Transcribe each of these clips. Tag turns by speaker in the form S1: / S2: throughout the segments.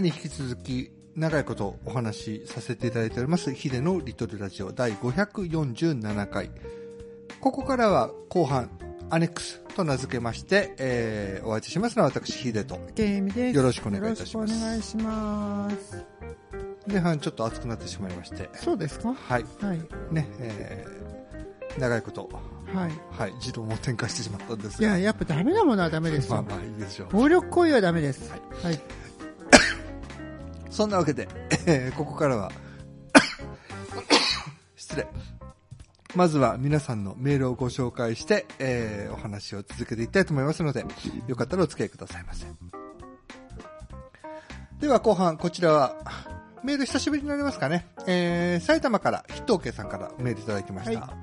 S1: に引き続き長いことお話しさせていただいておりますヒデのリトルラジオ第547回。ここからは後半アネックスと名付けまして、お会いしますのは私ヒデと
S2: ケイミです。
S1: よろしくお願いいたします。
S2: よろしくお願いします。
S1: 前半ちょっと熱くなってしまいまして。
S2: そうですか。
S1: はい、
S2: はい、
S1: ね、長いこと
S2: はい、
S1: はい、自動も展開してしまったんですが、
S2: やっぱダメなものはダメですよ。
S1: まあまあいいでしょう。
S2: 暴力行為はダメです。
S1: はい、
S2: はい、
S1: そんなわけで、ここからは失礼。まずは皆さんのメールをご紹介して、お話を続けていきたいと思いますので、よかったらお付き合いくださいませ。では後半、こちらはメール久しぶりになりますかね。埼玉からヒットオーケーさんからメールいただきました。はい、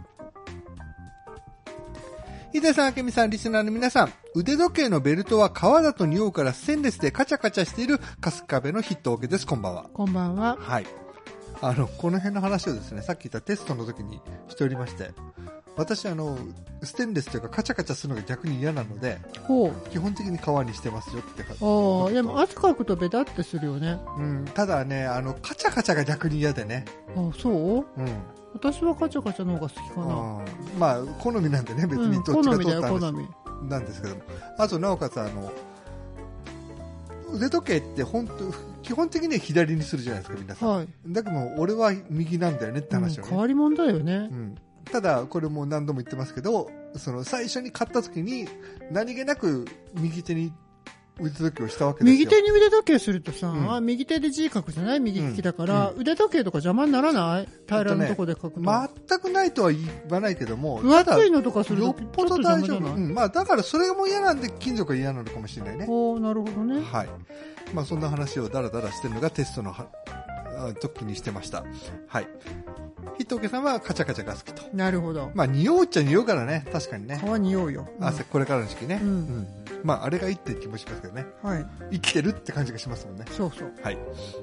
S1: ヒデさん、あけみさん、リスナーの皆さん、腕時計のベルトは革だと匂うからステンレスでカチャカチャしている春日部のヒットオーケーです。こんばんは。
S2: こんばんは。
S1: はい。この辺の話をですね、さっき言ったテストの時にしておりまして、私ステンレスというかカチャカチャするのが逆に嫌なので、基本的に革にしてますよって感じ。
S2: でも汗かくとベタってするよね。
S1: うん。ただね、カチャカチャが逆に嫌でね。
S2: そう？うん。私はカチャカチャの方が好きかな。
S1: まあ好みなんでね、別にどっちがどうって話なんですけども、あとなおかつ腕時計って基本的には左にするじゃないですか皆さん、はい、だけど俺は右なんだよねって話をね、
S2: 変わり者だよね、
S1: ただこれも何度も言ってますけど、最初に買った時に何気なく右手に腕時計をしたわけですよ。
S2: 右手に腕時計するとさ、右手で字書くじゃない、右利きだから、腕時計とか邪魔にならない？平らなとこで書くと、
S1: 全くないとは言わないけども、
S2: 分厚いのとかすると
S1: よっぽど大丈夫。まあだからそれも嫌なんで金属が嫌なのかもしれないね。
S2: なるほどね。
S1: はい。まあそんな話をダラダラしてるのがテストの時にしてました。はい。ヒットオーケーさんはカチャカチャが好きと。
S2: なるほど。
S1: まあ匂うっちゃ匂うからね、確かにね。
S2: 皮匂うよ。
S1: これからの時期ね。まああれがいいって気もしますけどね。
S2: はい。
S1: 生きてるって感じがしますもんね。
S2: そうそう。
S1: はい。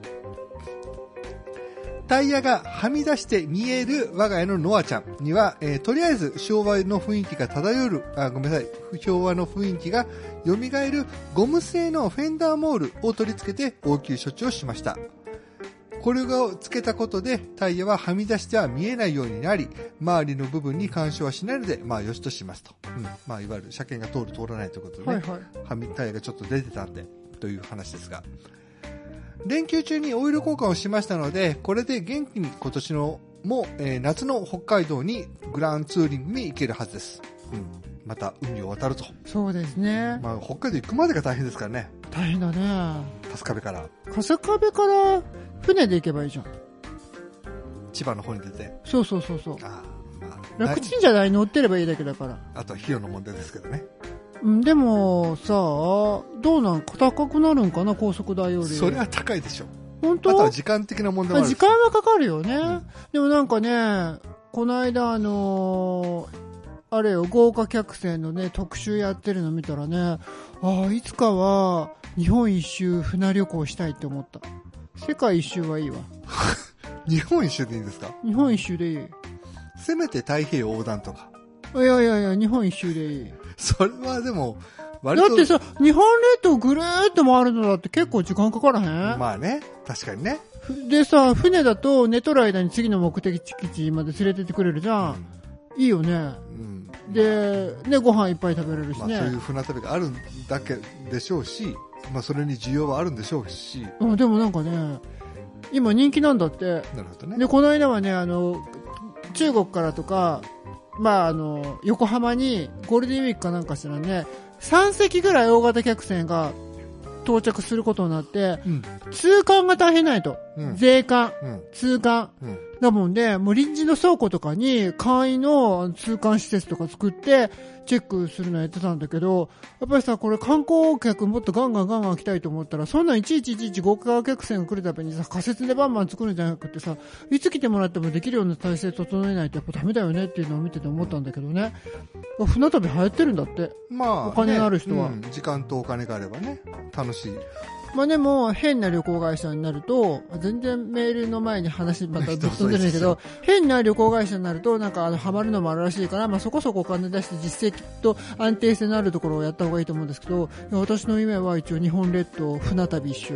S1: タイヤがはみ出して見える我が家のノアちゃんには、とりあえず昭和の雰囲気が漂う、昭和の雰囲気が蘇るゴム製のフェンダーモールを取り付けて応急処置をしました。これをつけたことでタイヤははみ出しては見えないようになり、周りの部分に干渉はしないので、まあよしとしますと。まあいわゆる車検が通らないということでね、タイヤがちょっと出てたんで、という話ですが。連休中にオイル交換をしましたので、これで元気に今年のも、夏の北海道にグランツーリングに行けるはずです。また海を渡ると。
S2: そうですね。
S1: まあ北海道行くまでが大変ですからね。
S2: 大変だね。
S1: 春日部から。
S2: 春日部から船で行けばいいじゃん。
S1: 千葉の方に出て。
S2: そう。楽ちんじゃない？乗ってればいいだけだから。
S1: あとは費用の問題ですけどね。
S2: でもさ、どうなん？高くなるんかな、高速代より。
S1: それは高いでしょ。
S2: 本当？
S1: あとは時間的な問題もあるし。
S2: 時間はかかるよね。でもなんかね、この間あれよ、豪華客船のね、特集やってるの見たらね、いつかは日本一周船旅行したいって思った。世界一周はいいわ。
S1: 日本一周でいいんですか？
S2: 日本一周でいい。
S1: せめて太平洋横断とか。
S2: いや、日本一周でいい。
S1: それはでも、割と。
S2: だってさ、日本列島ぐるーっと回るのだって結構時間かからへん？
S1: まあね、確かにね。
S2: でさ、船だと寝とる間に次の目的地まで連れてってくれるじゃん。いいよね。で、ご飯いっぱい食べれるしね。
S1: そういう船旅があるんだけでしょうし、それに需要はあるんでしょうし。
S2: でもなんかね、今人気なんだって。
S1: なるほどね。
S2: で、この間はね、中国からとか、横浜にゴールデンウィークかなんかしたらね、3隻ぐらい大型客船が到着することになって、通関が大変ないと。税関、通関。だもんで、もう臨時の倉庫とかに簡易の通関施設とか作ってチェックするのやってたんだけど、やっぱりさ、これ観光客もっとガンガン来たいと思ったら、そんないちいち豪華客船が来るたびにさ、仮設でバンバン作るんじゃなくてさ、いつ来てもらってもできるような体制整えないとやっぱダメだよねっていうのを見てて思ったんだけどね。船旅流行ってるんだって。お金のある人は、
S1: 時間とお金があればね、楽しい。
S2: でも変な旅行会社になると、全然メールの前に話またぶっ飛んでるんだけど、変な旅行会社になるとなんかハマるのもあるらしいから、そこそこお金出して実績と安定性のあるところをやった方がいいと思うんですけど、私の夢は一応日本列島船旅一周。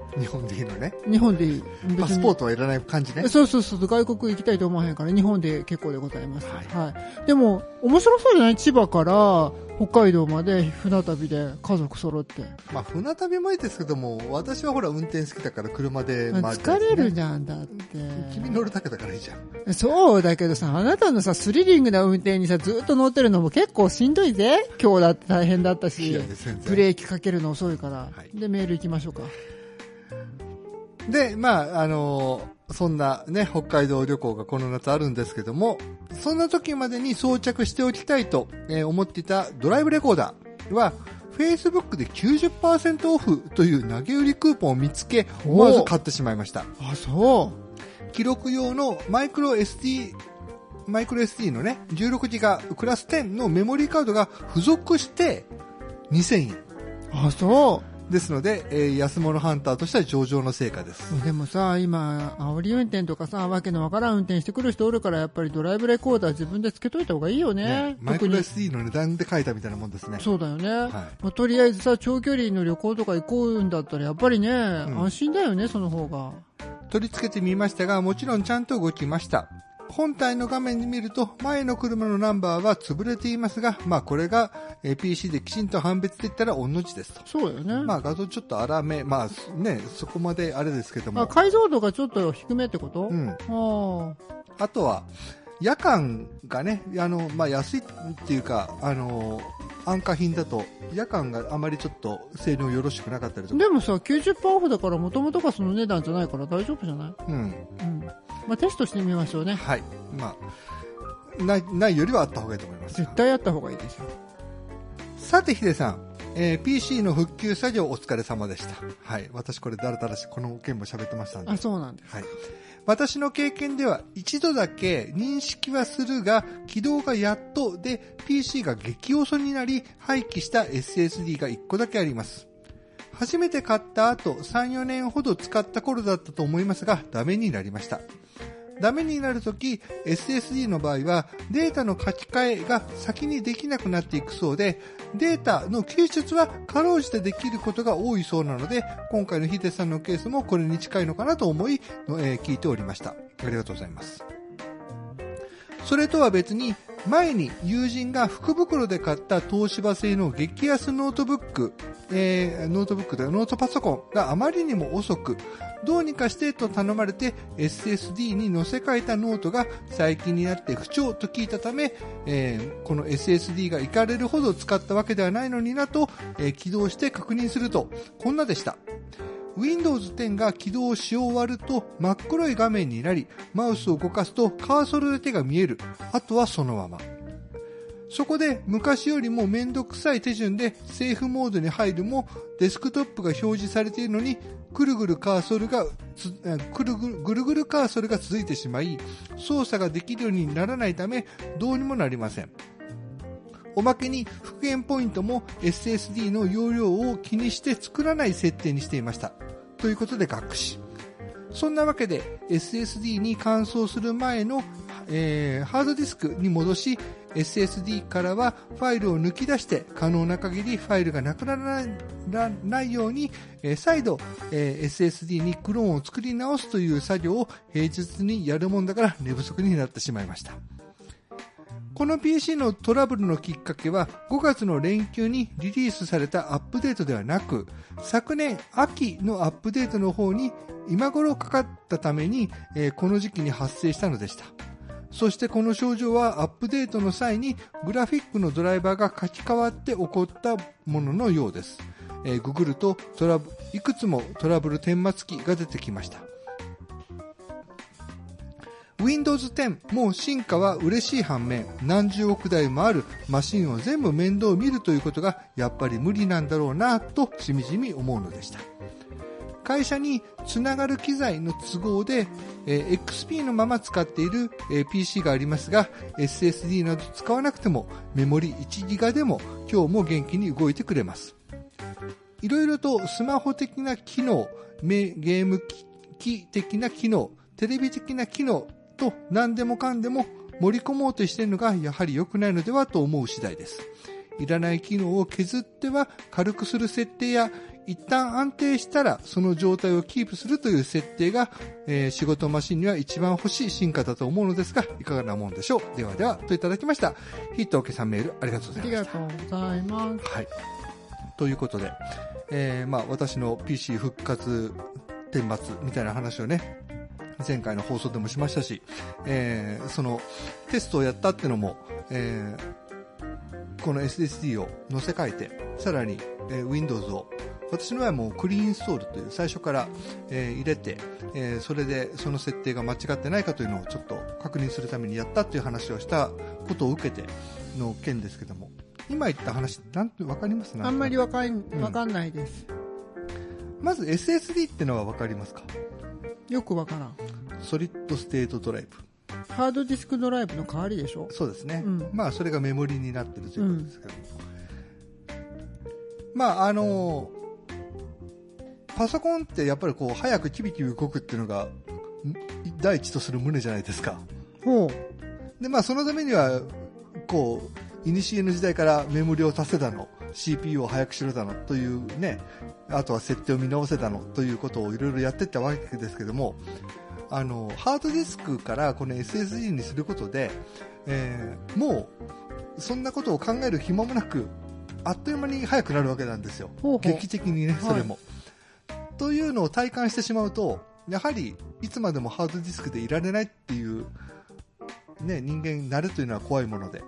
S1: 日本でいいのね。
S2: 日本でいい。
S1: パスポートはいらない感じね。
S2: そうそうそう、外国行きたいと思わへんから、日本で結構でございます。
S1: はい。
S2: はい。でも、面白そうじゃない？千葉から北海道まで船旅で家族揃って。
S1: まあ、船旅もいいですけども、私はほら運転好きだから車で回りたいですね。
S2: 疲れるじゃん、だって。
S1: 君乗るだけだからいいじゃん。
S2: そうだけどさ、あなたのさ、スリリングな運転にさ、ずっと乗ってるのも結構しんどいぜ。今日だって大変だったし、ブレーキかけるの遅いから。はい、で、メール行きましょうか。
S1: で、まあ、そんなね、北海道旅行がこの夏あるんですけども、そんな時までに装着しておきたいと、思っていたドライブレコーダーは、Facebook で 90% オフという投げ売りクーポンを見つけ、思わず買ってしまいました。
S2: あ、そう。
S1: 記録用のマイクロ SD のね、16ギガクラス10のメモリーカードが付属して2000円。
S2: あ、そう。
S1: ですので、安物ハンターとしては上々の成果です。
S2: でもさ、今、煽り運転とかさ、わけのわからん運転してくる人おるから、やっぱりドライブレコーダー自分でつけといた方がいいよね。
S1: マイクロ SD の値段で書いたみたいなもんですね。
S2: そうだよね。
S1: はい。
S2: まあ、とりあえずさ、長距離の旅行とか行こうんだったら、やっぱりね、安心だよね、その方が。
S1: 取り付けてみましたが、もちろんちゃんと動きました。本体の画面で見ると前の車のナンバーは潰れていますが、まあこれが PC できちんと判別できたら御の字ですと。
S2: そうだよね。
S1: まあ画像ちょっと荒め、まあね、そこまであれですけども。
S2: 解像度がちょっと低めってこと？
S1: うん。あとは、夜間がね、まあ安いっていうか、安価品だと夜間があまりちょっと性能よろしくなかったりとか。
S2: でもさ、90% オフだから元々がその値段じゃないから大丈夫じゃない？うん。うん。まあテストしてみましょうね。
S1: はい。まあ、ないよりはあった方がいいと思います。
S2: 絶対あった方がいいですよ。
S1: さてヒデさん、PC の復旧作業お疲れ様でした。はい。私これだらだらしこの件も喋ってましたんで。
S2: あ、そうなんです。
S1: はい。私の経験では一度だけ認識はするが起動がやっとで PC が激遅になり廃棄した SSD が1個だけあります。初めて買った後 3,4 年ほど使った頃だったと思いますがダメになりました。ダメになるとき SSD の場合はデータの書き換えが先にできなくなっていくそうでデータの救出はかろうじてできることが多いそうなので今回のヒデさんのケースもこれに近いのかなと思い、聞いておりました。ありがとうございます。それとは別に前に友人が福袋で買った東芝製の激安ノートパソコンがあまりにも遅くどうにかしてと頼まれて SSD に載せ替えたノートが最近になって不調と聞いたため、この SSD がいかれるほど使ったわけではないのになと、起動して確認するとこんなでした。Windows 10が起動し終わると真っ黒い画面になりマウスを動かすとカーソルで手が見える。あとはそのまま。そこで昔よりもめんどくさい手順でセーフモードに入るもデスクトップが表示されているのにぐるぐるカーソルが続いてしまい操作ができるようにならないためどうにもなりません。おまけに復元ポイントも SSD の容量を気にして作らない設定にしていました。ということで学士。そんなわけで SSD に換装する前の、ハードディスクに戻し SSD からはファイルを抜き出して可能な限りファイルがなくならないように、再度、SSD にクローンを作り直すという作業を平日にやるもんだから寝不足になってしまいました。この PC のトラブルのきっかけは5月の連休にリリースされたアップデートではなく昨年秋のアップデートの方に今頃かかったために、この時期に発生したのでした。そしてこの症状はアップデートの際にグラフィックのドライバーが書き換わって起こったもののようです。ググるといくつもトラブル顛末機が出てきました。Windows 10も進化は嬉しい反面何十億台もあるマシンを全部面倒見るということがやっぱり無理なんだろうなとしみじみ思うのでした。会社につながる機材の都合で、XP のまま使っている、PC がありますが SSD など使わなくてもメモリ1ギガでも今日も元気に動いてくれます。いろいろとスマホ的な機能、ゲーム機的な機能、テレビ的な機能と何でもかんでも盛り込もうとしているのがやはり良くないのではと思う次第です。 いらない機能を削っては軽くする設定や、一旦安定したらその状態をキープするという設定が、仕事マシンには一番欲しい進化だと思うのですが、いかがなもんでしょう。ではでは、といただきました。ヒットオケさんメールありがとうございました。
S2: ありがとうございます。
S1: はい。ということで、私の PC 復活顛末みたいな話をね、前回の放送でもしましたし、そのテストをやったっていうのも、この SSD を載せ替えて、さらに、Windows を私の場合はもうクリーンインストールという最初から、入れて、それでその設定が間違ってないかというのをちょっと確認するためにやったという話をしたことを受けての件ですけども、今言った話なんて分かります？
S2: あんまりわかんないです。
S1: まず SSD ってのは分かりますか？
S2: よくわからん。
S1: ソリッドステートドライブ。
S2: ハードディスクドライブの代わりでしょ？
S1: そうですね。
S2: うん、
S1: まあそれがメモリになってるということですけども、パソコンってやっぱりこう早くキビキビ動くっていうのが第一とする旨じゃないですか。
S2: ほ
S1: う。でそのためにはこう古の時代からメモリを足せだの、CPU を速くしろだのというね、あとは設定を見直せだのということをいろいろやっていったわけですけども、ハードディスクからこの SSD にすることで、もうそんなことを考える暇もなくあっという間に速くなるわけなんですよ。
S2: ほうほう、
S1: 劇的にね、それも、
S2: はい、
S1: というのを体感してしまうと、やはりいつまでもハードディスクでいられないっていう、ね、人間になるというのは怖いもので、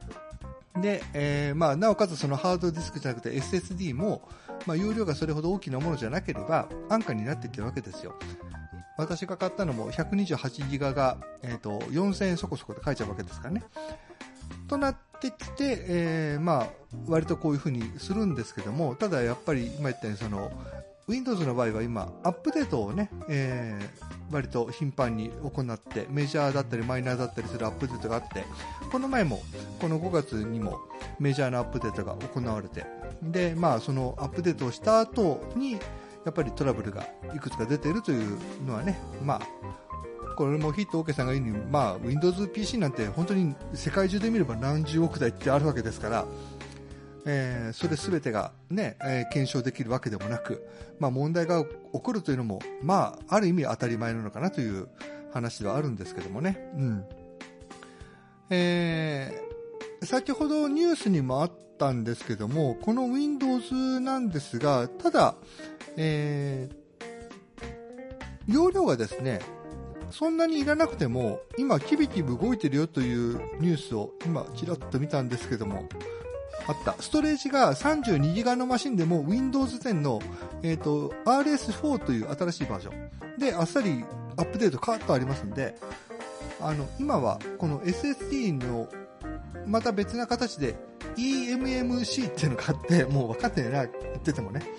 S1: なおかつそのハードディスクじゃなくて SSD も、容量がそれほど大きなものじゃなければ安価になっていってるわけですよ。私が買ったのも128ギガが、4000円そこそこで買えちゃうわけですからね。となってきて、割とこういう風にするんですけども、ただやっぱり今言ったようにその Windows の場合は今アップデートをね、割と頻繁に行ってメジャーだったりマイナーだったりするアップデートがあって、この前もこの5月にもメジャーなアップデートが行われて、でそのアップデートをした後にやっぱりトラブルがいくつか出ているというのはね、これもヒットオーケーさんが言うように、Windows PC なんて本当に世界中で見れば何十億台ってあるわけですから、それ全てが、ね、検証できるわけでもなく、問題が起こるというのも、ある意味当たり前なのかなという話ではあるんですけどもね、先ほどニュースにもあったんですけども、この Windows なんですが、ただ、容量がですね、そんなにいらなくても今キビキビ動いてるよというニュースを今ちらっと見たんですけども、あった。ストレージが 32GB のマシンでも Windows 10の、RS4 という新しいバージョンであっさりアップデートカーッとありますんで、今はこの SSD のまた別な形で eMMC っていうのがあって、もう分かってないな言っててもね、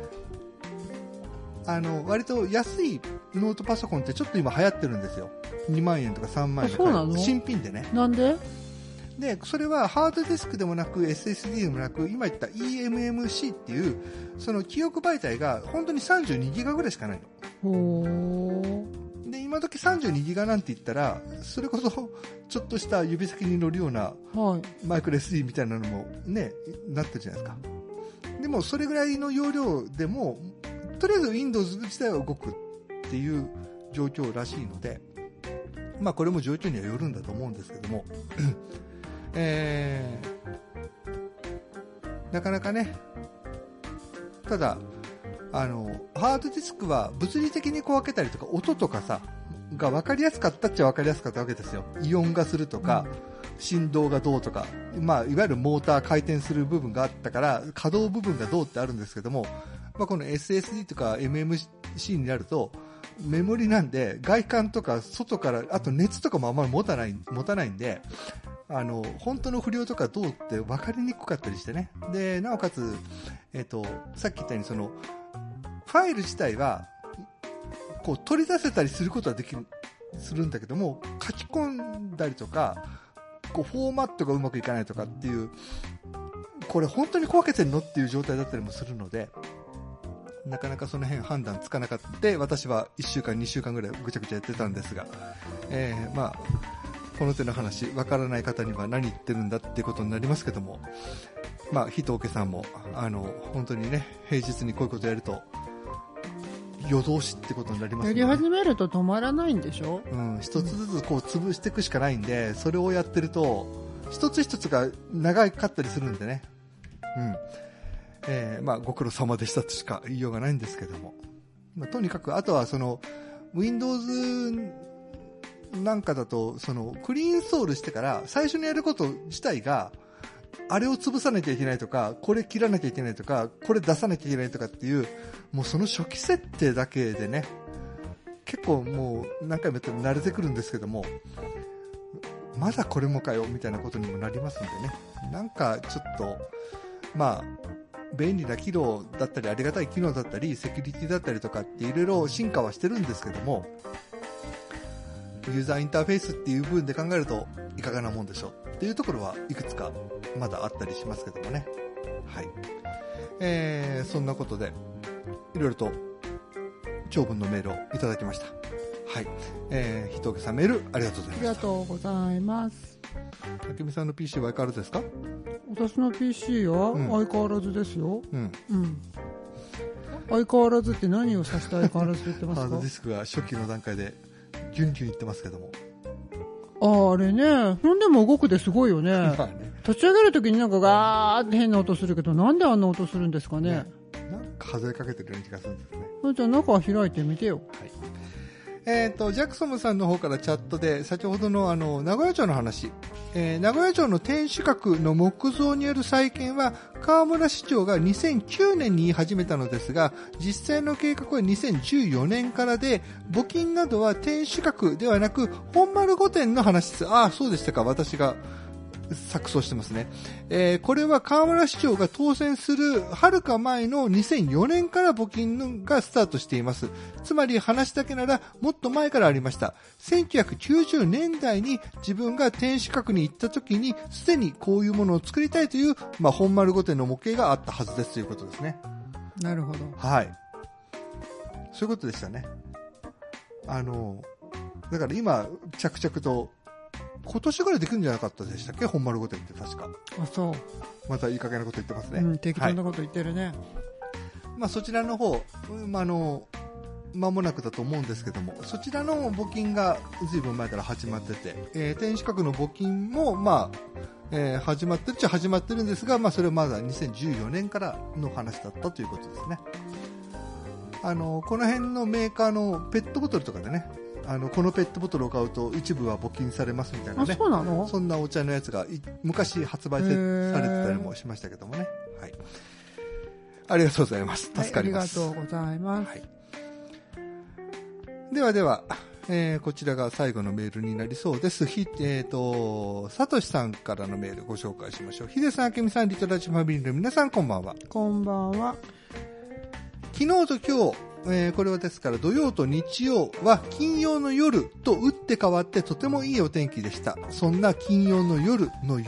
S1: 割と安いノートパソコンってちょっと今流行ってるんですよ。2万円とか3万円とか新品でね。
S2: なんで？
S1: でそれはハードディスクでもなく SSD でもなく、今言った eMMC っていうその記憶媒体が本当に32ギガぐらいしかないの。で今時32ギガなんて言ったらそれこそちょっとした指先に乗るようなマイクロ SD みたいなのもねなってるじゃないですか。でもそれぐらいの容量でもとりあえず Windows 自体は動くっていう状況らしいので、これも状況にはよるんだと思うんですけどもなかなかね、ただハードディスクは物理的にこう開けたりとか音とかさが分かりやすかったっちゃ分かりやすかったわけですよ。イオンがするとか、振動がどうとか、いわゆるモーター回転する部分があったから可動部分がどうってあるんですけども、この SSD とか MMC になるとメモリなんで外観とか外からあと熱とかもあんまり持たないんで、本当の不良とかどうって分かりにくかったりしてね。でなおかつ、さっき言ったようにそのファイル自体はこう取り出せたりすることはするんだけども、書き込んだりとかこうフォーマットがうまくいかないとかっていう、これ本当に小分けてるのっていう状態だったりもするので、なかなかその辺判断つかなかった。私は1週間2週間ぐらいぐちゃぐちゃやってたんですが、この手の話わからない方には何言ってるんだってことになりますけども、 まあ、ひとおけさんも、本当にね、平日にこういうことやると、夜通しってことになります
S2: やり始めると止まらないんでしょ。
S1: 一つずつこう潰していくしかないんで、それをやってると、一つ一つが長かったりするんでね。まあ、ご苦労様でしたとしか言いようがないんですけども。まあ、とにかく、あとはWindows なんかだと、クリーンインストールしてから、最初にやること自体が、あれを潰さなきゃいけないとか、これ切らなきゃいけないとか、これ出さなきゃいけないとかっていう、もうその初期設定だけでね、結構もう何回もやっても慣れてくるんですけども、まだこれもかよみたいなことにもなりますんでね、なんかちょっと、まあ、便利な機能だったり、ありがたい機能だったり、セキュリティだったりとかっていろいろ進化はしてるんですけども、ユーザーインターフェースっていう部分で考えるといかがなもんでしょうっていうところはいくつかまだあったりしますけどもね。はい。そんなことでいろいろと長文のメールをいただきました。はい。ひとおけさんメールありがとうございました。
S2: ありがとうございます。
S1: たけみさんの PC は相変わらずですか？
S2: 私の PC は相変わらずですよ。相変わらずって何を指して相変わらずと言ってますか？
S1: ハードディスクが初期の段階でギュンギュンいってますけども。
S2: あれね、なんでも動くですごいよね。
S1: まあね、
S2: 立ち上げるときになんかガーって変な音するけど、なんであんな音するんですかね。
S1: なんか外れかけてるような気がするんですね。
S2: じゃあ中開いてみてよ。
S1: はい。ジャクソムさんの方からチャットで先ほどの名古屋城の話、名古屋城の天守閣の木造による再建は河村市長が2009年に言い始めたのですが、実際の計画は2014年からで、募金などは天守閣ではなく本丸御殿の話です。ああ、そうでしたか。私が錯綜してますね。これは河村市長が当選するはるか前の2004年から募金がスタートしています。つまり話だけならもっと前からありました。1990年代に自分が天守閣に行った時にすでにこういうものを作りたいという、本丸御殿の模型があったはずですということですね。
S2: なるほど。
S1: はい。そういうことでしたね。だから今着々と今年ぐらいできるんじゃなかったでしたっけ、本丸御殿って確か。
S2: あ、そう。
S1: またいい加減なこと言ってますね。
S2: 適当なこと言ってるね。
S1: はい、そちらの方、間もなくだと思うんですけども、そちらの募金がずいぶん前から始まってて、天守閣の募金も、始まってるっちゃ始まってるんですが、それはまだ2014年からの話だったということですね。この辺のメーカーのペットボトルとかでね、このペットボトルを買うと一部は募金されますみたいなね。
S2: そうなの？
S1: そんなお茶のやつが昔発売されてたりもしましたけどもね。はい。ありがとうございます。助かります。
S2: ありがとうございます。はい。
S1: では、こちらが最後のメールになりそうです。さとしさんからのメールご紹介しましょう。ひでさん、あけみさん、リトラジファミリーの皆さん、こんばんは。
S2: こんばんは。
S1: 昨日と今日、これはですから土曜と日曜は金曜の夜と打って変わってとてもいいお天気でした。そんな金曜の夜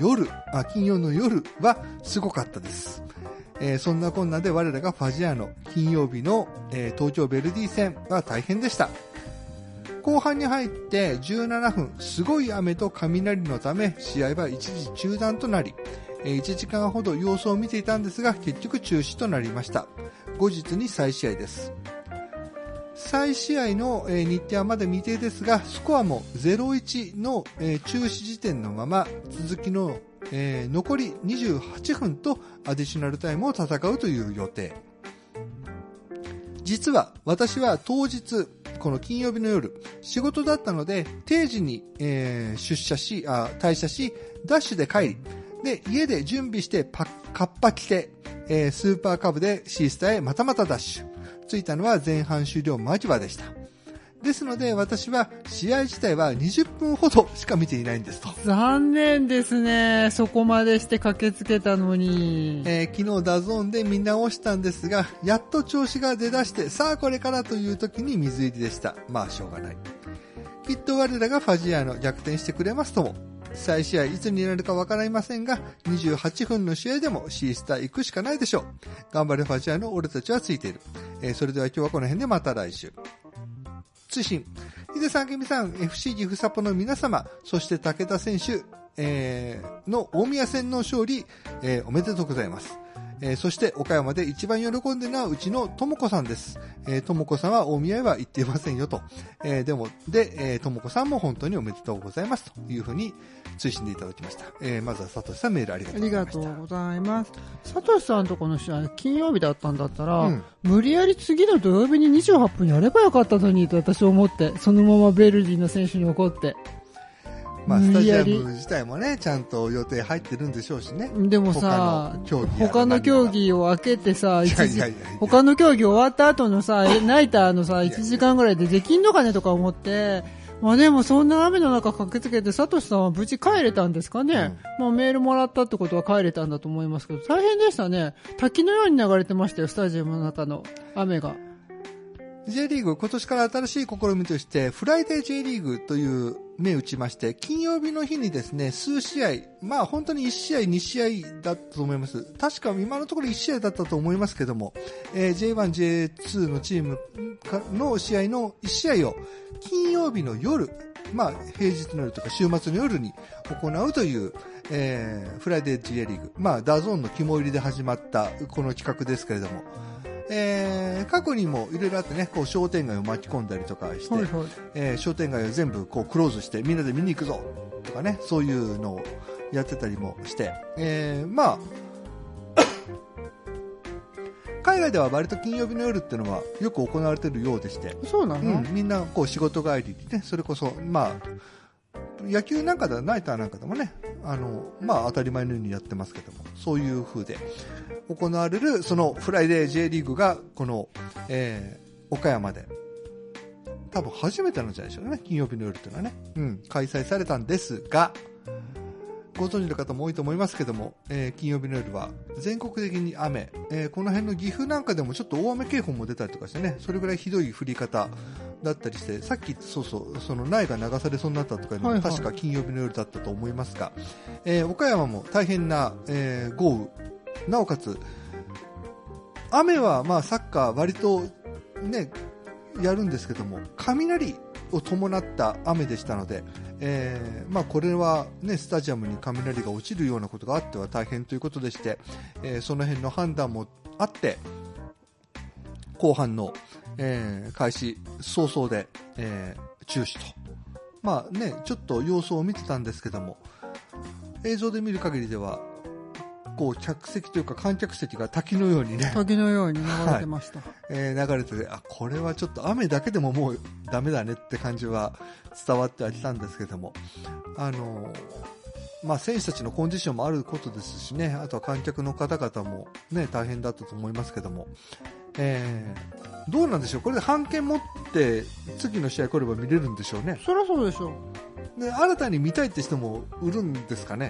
S1: はすごかったです。そんなこんなで我らがファジアーノ金曜日の、東京ベルディ戦は大変でした。後半に入って17分、すごい雨と雷のため試合は一時中断となり、1時間ほど様子を見ていたんですが結局中止となりました。後日に再試合です。再試合の日程はまだ未定ですが、スコアも 0-1 の中止時点のまま、続きの残り28分とアディショナルタイムを戦うという予定。実は私は当日、この金曜日の夜、仕事だったので定時に退社し、ダッシュで帰り、で家で準備してカッパ着て、スーパーカブでシースタへまたまたダッシュ。着いたのは前半終了間際でした。ですので私は試合自体は20分ほどしか見ていないんですと。
S2: 残念ですね。そこまでして駆けつけたのに。
S1: 昨日ダゾーンで見直したんですが、やっと調子が出だして、さあこれからという時に水入りでした。まあしょうがない。きっと我らがファジアーノ逆転してくれますとも。再試合いつになるかわかりませんが、28分の試合でもシースター行くしかないでしょう。頑張れファジアーノ、俺たちはついている。それでは今日はこの辺でまた来週。追伸、ヒデさん、ケミさん、FC 岐阜サポの皆様、そして武田選手、 の大宮戦の勝利、おめでとうございます。そして岡山で一番喜んでるのはうちのともこさんです。ともこさんは大宮へは行っていませんよと。ともこさんも本当におめでとうございますというふうに追伸でいただきました。まずはさとしさんメールありがとうございました。
S2: ありがとうございます。さとしさんとこの試合金曜日だったんだったら、無理やり次の土曜日に28分やればよかったのにと私思って、そのままベルディの選手に怒って。
S1: スタジアム自体もね、ちゃんと予定入ってるんでしょうしね。
S2: でもさ、他の競技を開けてさ、他の競技終わった後のさ、ナイターのさ、1時間ぐらいでできんのかねとか思って、でもそんな雨の中駆けつけて、サトシさんは無事帰れたんですかね。メールもらったってことは帰れたんだと思いますけど、大変でしたね。滝のように流れてましたよ、スタジアムの中の雨が。
S1: J リーグ、今年から新しい試みとして、フライデー J リーグという目打ちまして、金曜日の日にですね、数試合、本当に1試合、2試合だったと思います。確か今のところ1試合だったと思いますけども、J1、J2 のチームの試合の1試合を金曜日の夜、平日の夜とか週末の夜に行うという、フライデー J リーグ、ダゾーンの肝入りで始まったこの企画ですけれども、過去にもいろいろあってね、商店街を巻き込んだりとかして、商店街を全部クローズしてみんなで見に行くぞとかね、そういうのをやってたりもして、海外では割と金曜日の夜っていうのはよく行われているようでして、
S2: そうなの？
S1: みんな仕事帰りにね、それこそ野球なんかではナイターなんかでもね、当たり前のようにやってますけども、そういう風で行われるそのフライデー J リーグがこの、岡山で多分初めてなんじゃないでしょうかね、金曜日の夜というのはね、開催されたんですが、ご存知の方も多いと思いますけども、金曜日の夜は全国的に雨、この辺の岐阜なんかでもちょっと大雨警報も出たりとかしてね、それぐらいひどい降り方だったりして、さっきその苗が流されそうになったとかいうのも確か金曜日の夜だったと思いますが、岡山も大変な、豪雨、なおかつ雨はサッカー割とねやるんですけども、雷を伴った雨でしたので、これはねスタジアムに雷が落ちるようなことがあっては大変ということでして、その辺の判断もあって後半の、開始早々で、中止と、ちょっと様子を見てたんですけども、映像で見る限りでは客席というか観客席が滝のようにね、
S2: 滝のように流れてました、
S1: 流れてて、これはちょっと雨だけでももうダメだねって感じは伝わってはきたんですけども、選手たちのコンディションもあることですしね、あとは観客の方々もね大変だったと思いますけども、どうなんでしょう、これで半券持って次の試合来れば見れるんでしょうね。
S2: そりゃそうでしょう。
S1: で新たに見たいって人も売るんですかね。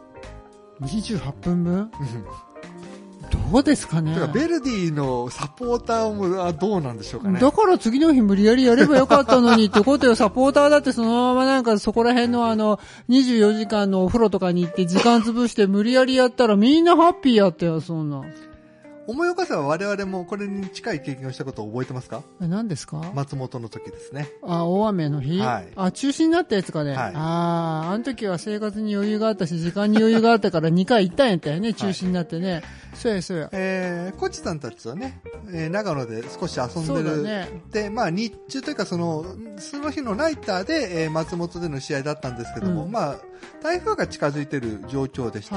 S2: 28分分どうですかね。
S1: ベルディのサポーターもどうなんでしょうかね。
S2: だから次の日無理やりやればよかったのにってことよ。サポーターだってそのままそこら辺の24時間のお風呂とかに行って時間潰して無理やりやったらみんなハッピーやったよ、そんな。
S1: 思い起こせば我々もこれに近い経験をしたことを覚えてますか？
S2: 何ですか？
S1: 松本の時ですね。
S2: 大雨の日、中止になったやつかね。あの時は生活に余裕があったし、時間に余裕があったから2回行ったんやったよね、中止になってね。そうや。
S1: コチさんたちはね、長野で少し遊んでる。で、日中というかその日のナイターで、松本での試合だったんですけども、台風が近づいている状況でして、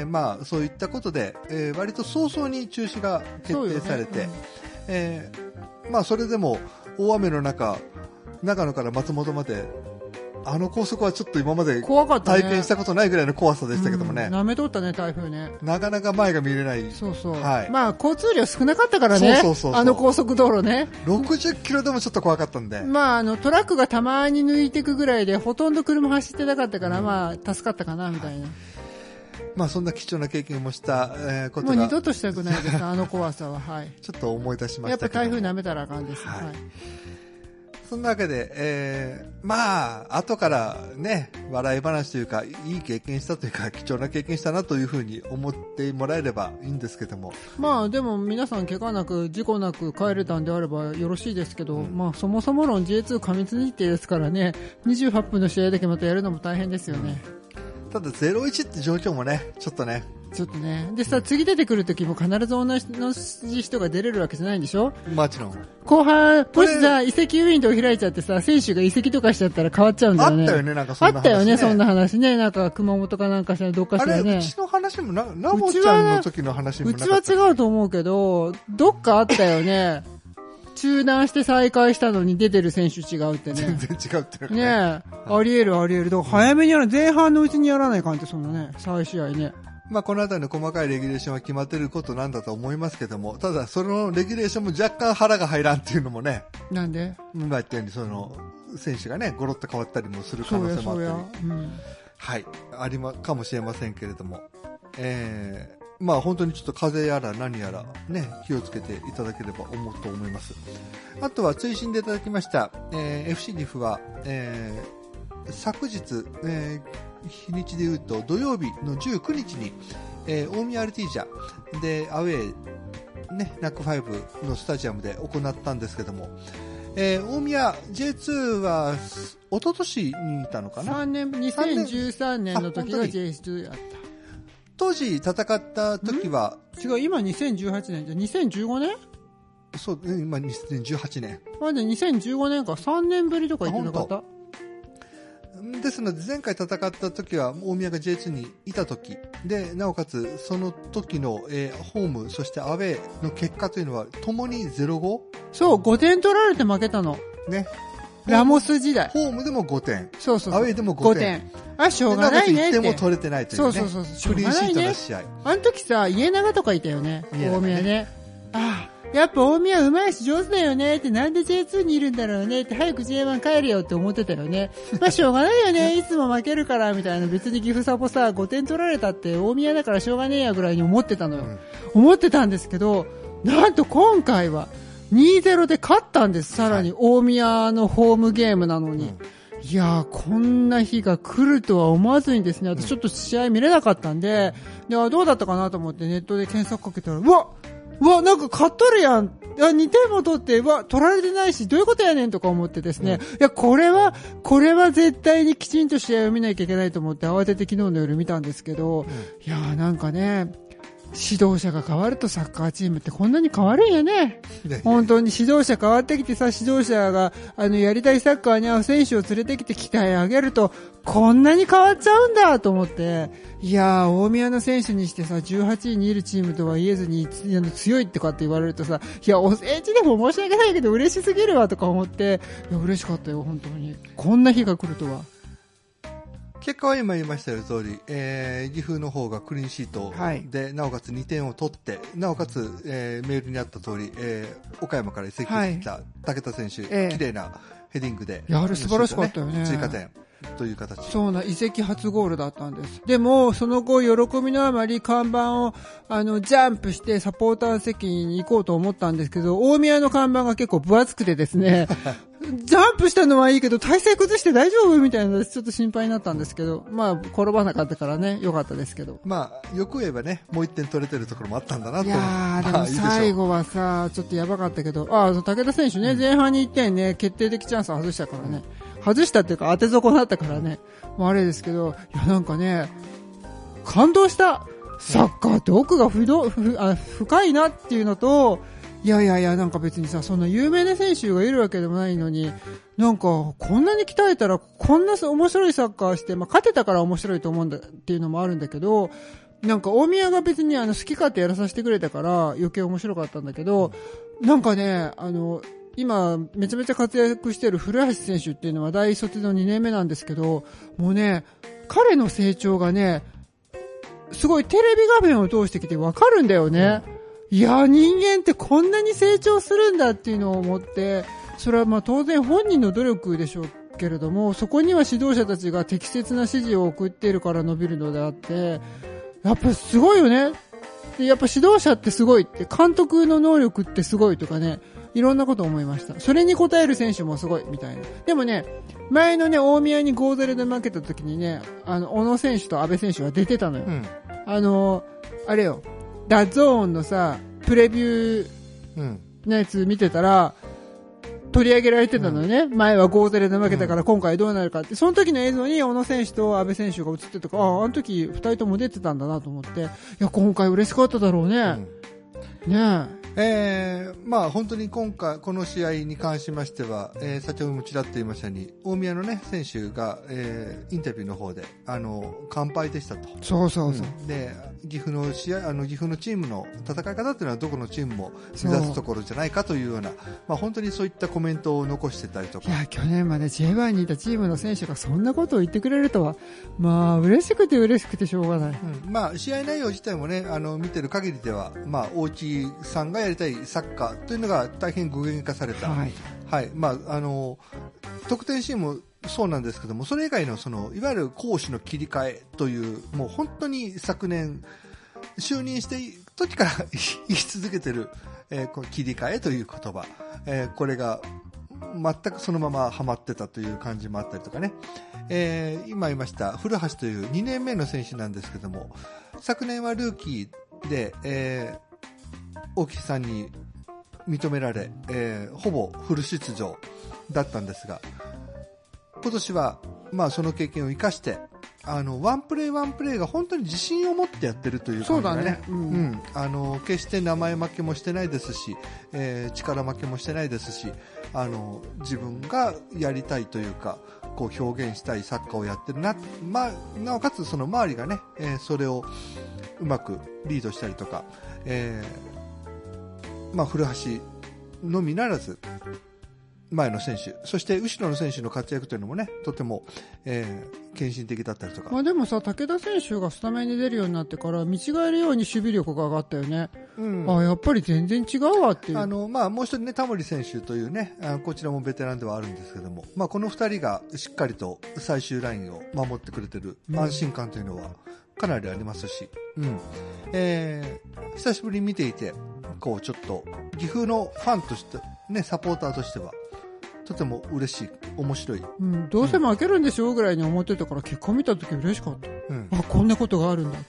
S1: そういったことで、割と早々に中止が決定されて、それでも大雨の中、長野から松本まで高速はちょっと今まで体験したことないぐらいの怖さでしたけどもね。
S2: 舐めとったね、台風ね。
S1: なかなか前が見れない。
S2: そう。交通量少なかったからね。高速道路ね。
S1: 60キロでもちょっと怖かったんで。
S2: トラックがたまに抜いていくぐらいで、ほとんど車走ってなかったから、助かったかな、みたいな。
S1: そんな貴重な経験もした、ことが。
S2: もう二度としたくないです、怖さは。
S1: ちょっと思い出しましたけど。
S2: やっぱ台風舐めたらあかんです。
S1: そんなわけで、後からね、笑い話というか、いい経験したというか、貴重な経験したなというふうに思ってもらえればいいんですけども。
S2: でも皆さん怪我なく、事故なく帰れたんであればよろしいですけど、そもそも論 J2 過密日程ですからね、28分の試合だけまたやるのも大変ですよね。
S1: ただ 0-1 って状況もね、ちょっとね。
S2: でさ、次出てくる時も必ず同じ人が出れるわけじゃないんでしょ？
S1: もちろん。
S2: 後半、もしさ、移籍ウィンドウ開いちゃってさ、選手が移籍とかしちゃったら変わっちゃうんだよね。
S1: あったよね、なんかそんな話、ね。
S2: あったよね、そんな話ね。なんか熊本かなんかしらどっかしらね。
S1: あれ、うちの話もなもちゃんの時の話もなかった。
S2: うちは違うと思うけど、どっかあったよね。中断して再開したのに出てる選手違うってね。
S1: 全然違うって
S2: ね。ねえ、あり得るあり得る。だから早めにやらない、前半のうちにやらないかんって、そんなね、再試合ね。
S1: まあこのあたりの細かいレギュレーションは決まってることなんだと思いますけども、ただそのレギュレーションも若干腹が入らんっていうのもね。
S2: なんで？
S1: 今言ったようにその選手がね、ゴロッと変わったりもする可能性もあったり。はい、ありかもしれませんけれども。まあ本当にちょっと風邪やら何やらね、気をつけていただければと思います。あとは追伸でいただきました、FC 岐阜は、昨日、日にちで言うと土曜日の19日に、大宮アルティージャでアウェー、ね、ナック5のスタジアムで行ったんですけども、大宮 J2 は一昨年にいたのかな。
S2: 2013年の時が J2 やった。
S1: 当時戦った時は
S2: 違う、今2018年じゃ2015年？
S1: そう、今2018年。
S2: まだ2015年か、3年ぶりとか言ってなかった？
S1: ですので前回戦った時は大宮が J2 にいた時で、なおかつその時の、ホームそしてアウェーの結果というのはともに 0-5？
S2: そう、5点取られて負けたのね。ラモス時代
S1: ホームでも5点、
S2: そうそうそう、
S1: アウェーでも5点。
S2: あ、しょうがないねって。
S1: 1点も取れてないというね。
S2: そうそうそう、
S1: クリーンシートな試合。
S2: あの時さ、家長とかいたよね、大宮ね。ああ、やっぱ大宮上手いし上手だよねって、なんで J2 にいるんだろうねって、早く J1 帰れよって思ってたよね。まあしょうがないよね、いつも負けるからみたいな。別に岐阜サポさ、5点取られたって大宮だからしょうがねえやぐらいに思ってたのよ。思ってたんですけど、なんと今回は 2-0 で勝ったんです。さらに大宮のホームゲームなのに。いやー、こんな日が来るとは思わずにですね、私ちょっと試合見れなかったんで、どうだったかなと思ってネットで検索かけたら、うわ、なんか勝っとるやん。2点も取って、取られてないし、どういうことやねんとか思ってですね。いや、これは絶対にきちんと試合を見なきゃいけないと思って慌てて昨日の夜見たんですけど、いやー、なんかね、指導者が変わるとサッカーチームってこんなに変わるんやね。本当に指導者変わってきてさ、指導者がやりたいサッカーに合う選手を連れてきて鍛え上げるとこんなに変わっちゃうんだと思って、いやー、大宮の選手にしてさ、18位にいるチームとは言えずに強いってかって言われるとさ、いや、お世辞でも申し訳ないけど嬉しすぎるわとか思って、いや、嬉しかったよ、本当に。こんな日が来るとは。
S1: 結果は今言いましたよ通り、岐阜の方がクリーンシートで、なおかつ2点を取って、なおかつ、メールにあった通り、岡山から移籍してきた武田選手、綺麗なヘディングで、
S2: あれ素晴らしかったよね。
S1: 追加点という形。
S2: そうな、移籍初ゴールだったんです。でも、その後、喜びのあまり看板を、ジャンプしてサポーター席に行こうと思ったんですけど、大宮の看板が結構分厚くてですね、ジャンプしたのはいいけど、体勢崩して大丈夫みたいな、ちょっと心配になったんですけど、まあ、転ばなかったからね、良かったですけど。
S1: まあ、よく言えばね、もう1点取れてるところもあったんだなと。い
S2: やー、でも最後はさ、ちょっとやばかったけど、武田選手ね、前半に1点ね、決定的チャンスを外したからね。外したっていうか当て底だったからね。もうあれですけど、いやなんかね、感動した。サッカーって奥が深いなっていうのと、いやなんか別にさ、そんな有名な選手がいるわけでもないのに、なんかこんなに鍛えたらこんな面白いサッカーして、まあ勝てたから面白いと思うんだっていうのもあるんだけど、なんか大宮が別に好き勝手やらさせてくれたから余計面白かったんだけど、なんかね、今めちゃめちゃ活躍している古橋選手っていうのは大卒の2年目なんですけど、もうね、彼の成長がね、すごいテレビ画面を通してきてわかるんだよね。いや、人間ってこんなに成長するんだっていうのを思って、それはまあ当然本人の努力でしょうけれども、そこには指導者たちが適切な指示を送っているから伸びるのであって、やっぱすごいよね。で、やっぱ指導者ってすごいって、監督の能力ってすごいとかね、いろんなこと思いました。それに応える選手もすごいみたいな。でもね、前のね、大宮に 5-0 で負けた時にね、小野選手と阿部選手は出てたのよ。あれよ、ダゾーンのさ、プレビューのやつ見てたら、 取り上げられてたのね。前は 5-0 で負けたから今回どうなるかって。その時の映像に小野選手と阿部選手が映ってたから、あの時2人とも出てたんだなと思って、いや、今回嬉しかっただろうね。ね
S1: まあ本当に今回この試合に関しましては、先ほどもちらっと言いましたように大宮のね選手が、インタビューの方で完敗でしたと。
S2: そうそうそう、
S1: で岐阜の試合岐阜のチームの戦い方っていうのはどこのチームも目指すところじゃないかというような、まあ、本当にそういったコメントを残してたりとか。
S2: いや去年まで J1 にいたチームの選手がそんなことを言ってくれるとは、まあ嬉しくて嬉しくてしょうがない、
S1: まあ試合内容自体もね見てる限りでは、まあ、大木さんがやりたいサッカーというのが大変具現化された、はいまあ、得点シーンもそうなんですけども、それ以外のいわゆる攻守の切り替えという、もう本当に昨年就任して時から言い続けている、この切り替えという言葉、これが全くそのままハマってたという感じもあったりとかね、今言いました古橋という2年目の選手なんですけども、昨年はルーキーで、大木さんに認められ、ほぼフル出場だったんですが、今年は、まあ、その経験を生かしてワンプレーが本当に自信を持ってやってるという感じがね、決して名前負けもしてないですし、力負けもしてないですし、自分がやりたいというかこう表現したいサッカーをやってるな、なおかつその周りがね、それをうまくリードしたりとか、古橋のみならず前の選手、そして後ろの選手の活躍というのもね、とても、献身的だったりとか。
S2: まあでもさ、武田選手がスタメンに出るようになってから見違えるように守備力が上がったよね。やっぱり全然違うわっていう。
S1: もう一人ね、タモリ選手というね、こちらもベテランではあるんですけども、この二人がしっかりと最終ラインを守ってくれてる安心感というのはかなりありますし、久しぶりに見ていて、こうちょっと岐阜のファンとしてね、サポーターとしてはとても嬉しい、面白い、
S2: どうせ負けるんでしょうぐらいに思ってたから、結果見たとき嬉しかった、こんなことがあるんだって。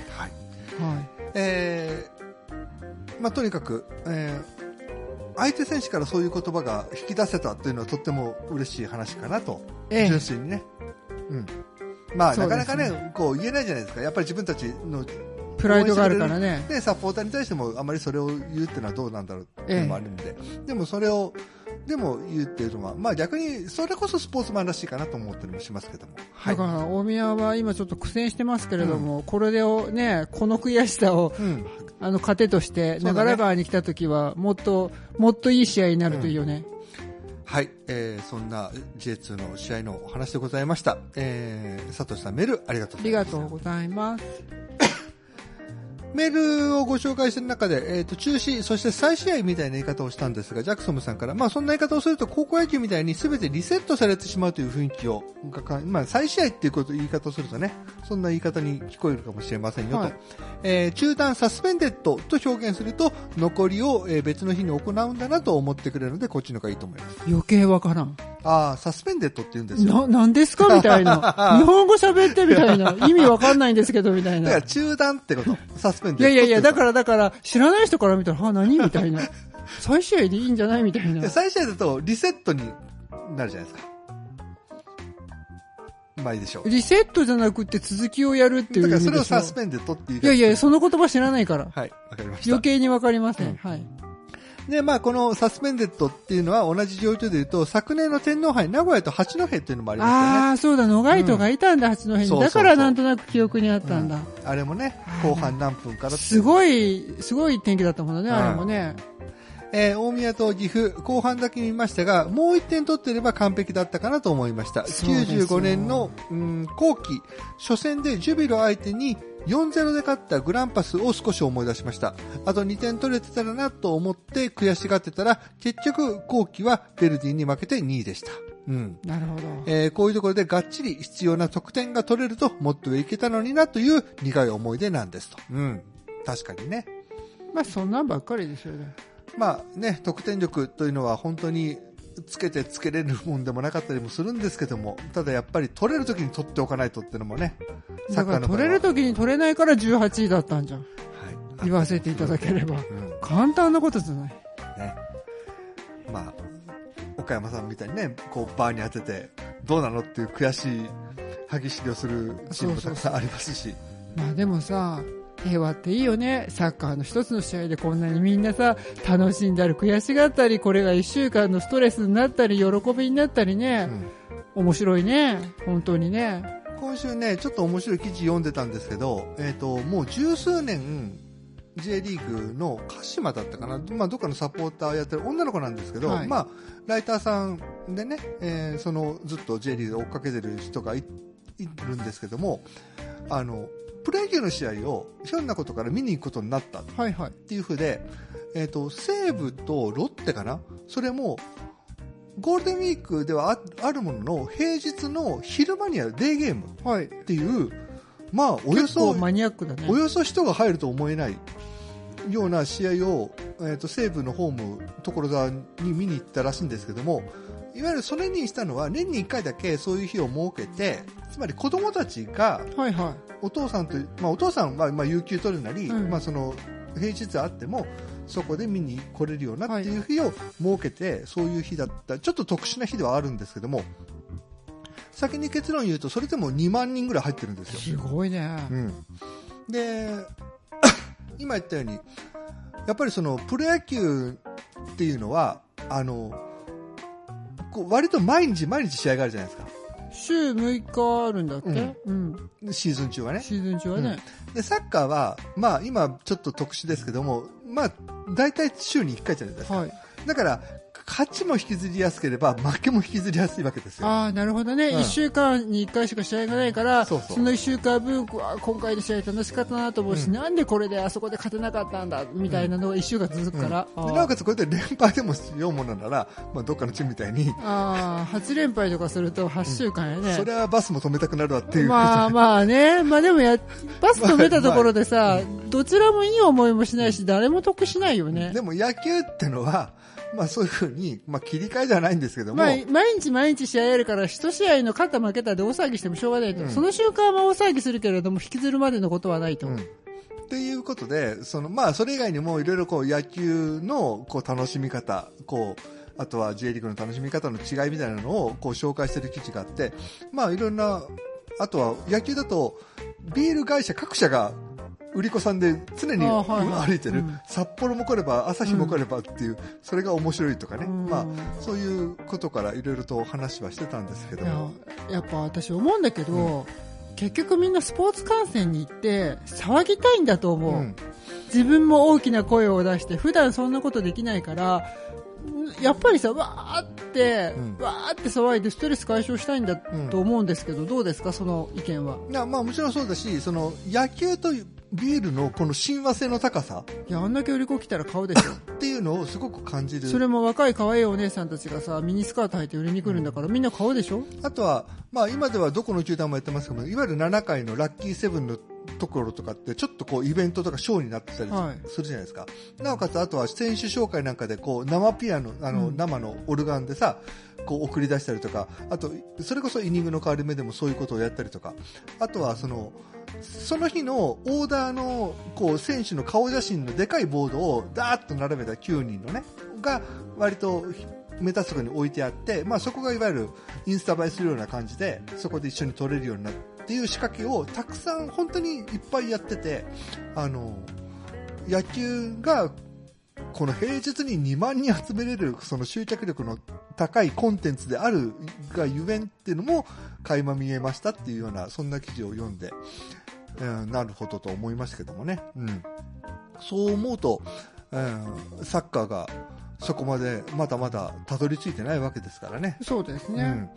S1: とにかく、相手選手からそういう言葉が引き出せたというのはとっても嬉しい話かなと、純粋にね、なかなかね、こう言えないじゃないですか。やっぱり自分たちの
S2: プライドがあるからね。
S1: で、サポーターに対してもあまりそれを言うっていうのはどうなんだろうっていうのもあるんで、でもそれをでも言うっていうのは、逆にそれこそスポーツマンらしいかなと思ったりもしますけども。
S2: だから大宮は今ちょっと苦戦してますけれども、これでね、この悔しさを、糧として長良川に来た時はもっといい試合になるといいよね。
S1: はい、そんな J2 の試合のお話でございました。佐藤さん、メールありがとうございます。
S2: ありがとうございます。
S1: メールをご紹介している中で、中止、そして再試合みたいな言い方をしたんですが、ジャクソムさんから、そんな言い方をすると高校野球みたいに全てリセットされてしまうという雰囲気を、再試合っていう言い方をするとね、そんな言い方に聞こえるかもしれませんよと。中断、サスペンデッドと表現すると、残りを別の日に行うんだなと思ってくれるので、こっちの方がいいと思います。
S2: 余計わからん。
S1: サスペンデッドって言うんですよ。
S2: なんですかみたいな。日本語喋ってみたいな。意味わかんないんですけど、みたいな。
S1: だから中断ってこと。サスペンデッド。
S2: いや、だから、知らない人から見たら、何みたいな。再試合でいいんじゃないみたいな。
S1: 再試合だとリセットになるじゃないですか。いいでしょう。
S2: リセットじゃなくて続きをやるっていう意味でしょ。だから
S1: それをサスペンデッドっていう。
S2: いや、その言葉知らないから。
S1: はい、わかりました。
S2: 余計にわかりません。はい。
S1: で、このサスペンデッドっていうのは同じ状況で言うと、昨年の天皇杯、名古屋と八戸っていうのもありましたよね。
S2: そうだ、野貝とがいたんだ、八戸に。だからなんとなく記憶にあったんだ。
S1: あれもね、後半何分から
S2: すごい天気だったもんね、あれもね。
S1: 大宮と岐阜、後半だけ見ましたが、もう1点取っていれば完璧だったかなと思いました。95年の、後期、初戦でジュビロ相手に4-0で勝ったグランパスを少し思い出しました。あと2点取れてたらなと思って悔しがってたら、結局後期はベルディに負けて2位でした。
S2: なるほ
S1: ど。こういうところでがっちり必要な得点が取れるともっと上行けたのになという苦い思い出なんですと。確かにね。
S2: そんなんばっかりでしょうね。
S1: 得点力というのは本当につけれるもんでもなかったりもするんですけども、ただやっぱり取れる時に取っておかないとっていうのもね、
S2: だから取れる時に取れないから18位だったんじゃん。言わせていただければ。簡単なことじゃない。
S1: ね。 岡山さんみたいにね、こうバーに当てて、どうなのっていう悔しい歯ぎしりをするチームもたくさんありますし。
S2: まあでもさ、平和っていいよね。サッカーの一つの試合でこんなにみんなさ、楽しんだり悔しがったり、これが1週間のストレスになったり、喜びになったりね、面白いね、本当にね。
S1: 今週ね、ちょっと面白い記事読んでたんですけど、もう十数年 J リーグの鹿島だったかな、まあ、どっかのサポーターやってる女の子なんですけど、
S2: はい、
S1: まあ、ライターさんでね、そのずっと J リーグで追っかけてる人がいるんですけども、プロ野球の試合をひょんなことから見に行くことになったっていう風で、西武とロッテかな、それもゴールデンウィークではあるものの、平日の昼間にあるデーゲームっていう、まあおよそ
S2: マニアックだね。
S1: およそ人が入ると思えないような試合を、西武のホーム所沢に見に行ったらしいんですけども、いわゆるそれにしたのは年に1回だけそういう日を設けて、つまり子供たちがお父さんと、まあ、お父さんはまあ有給取るなり、まあ、その平日あってもそこで見に来れるようなっていう日を設けて、そういう日だった、ちょっと特殊な日ではあるんですけども、先に結論言うとそれでも2万人ぐらい入ってるんですよ。
S2: すごいね。
S1: で今言ったようにやっぱりそのプロ野球っていうのはこう割と毎日試合があるじゃないですか。
S2: 週6日あるんだっけ、
S1: シーズン中はね。
S2: シーズン中はね。
S1: でサッカーは、まあ、今ちょっと特殊ですけども、まあ、大体週に1回じゃないですか。だから勝ちも引きずりやすければ負けも引きずりやすいわけですよ。
S2: ああ、なるほどね、1週間に1回しか試合がないから、その1週間分今回の試合楽しかったなと思うし、なんでこれであそこで勝てなかったんだみたいなのが1週間続くから、
S1: でなおかつこれで連敗でもしようものなら、まあ、どっかのチームみたいに
S2: 8連敗とかすると8週間やね、
S1: それはバスも止めたくなるわっていう。
S2: まあね、まあでもバス止めたところでさ、どちらもいい思いもしないし誰も得しないよね。
S1: でも野球ってのはまあそういう風に、まあ切り替えじゃないんですけども。
S2: 毎日試合やるから、一試合の勝った負けたで大騒ぎしてもしょうがないと。その瞬間は大騒ぎするけれども、引きずるまでのことはないと。
S1: っていうことで、まあそれ以外にもいろいろこう野球のこう楽しみ方、あとは J リーグの楽しみ方の違いみたいなのをこう紹介してる記事があって、まあいろんな、あとは野球だとビール会社各社が売り子さんで常に歩いてる、札幌も来れば朝日も来ればっていう、それが面白いとかね、まあそういうことからいろいろと話はしてたんですけども、
S2: やっぱ私思うんだけど、結局みんなスポーツ観戦に行って騒ぎたいんだと思う、自分も大きな声を出して、普段そんなことできないから、やっぱりさ、わーって騒いでストレス解消したいんだと思うんですけど、どうですか、その意見は。
S1: まあもちろんそうだし、その野球とビールのこの親和性の高さ、
S2: いや、あんだけ売り子来たら買うでしょ
S1: っていうのをすごく感じる。
S2: それも若い可愛いお姉さんたちがさ、ミニスカート履いて売りに来るんだから、みんな買うでしょ。あ
S1: とは、まあ今ではどこの球団もやってますけど、いわゆる7回のラッキーセブンのところとかってちょっとこうイベントとかショーになってたりするじゃないですか、なおかつあとは選手紹介なんかでこう生ピアノ、生のオルガンでさこう送り出したりとか、あとそれこそイニングの変わり目でもそういうことをやったりとか、あとはその日のオーダーのこう選手の顔写真のでかいボードをダーッと並べた9人のねが割と目立つところに置いてあって、まあ、そこがいわゆるインスタ映えするような感じでそこで一緒に撮れるようになっていう仕掛けをたくさん本当にいっぱいやってて、野球がこの平日に2万人集めれるその集客力の高いコンテンツであるがゆえんっていうのも垣間見えましたっていうようなそんな記事を読んで、なるほどと思いましたけどもね、そう思うと、サッカーがそこまでまだまだたどり着いてないわけですからね。
S2: そうですね、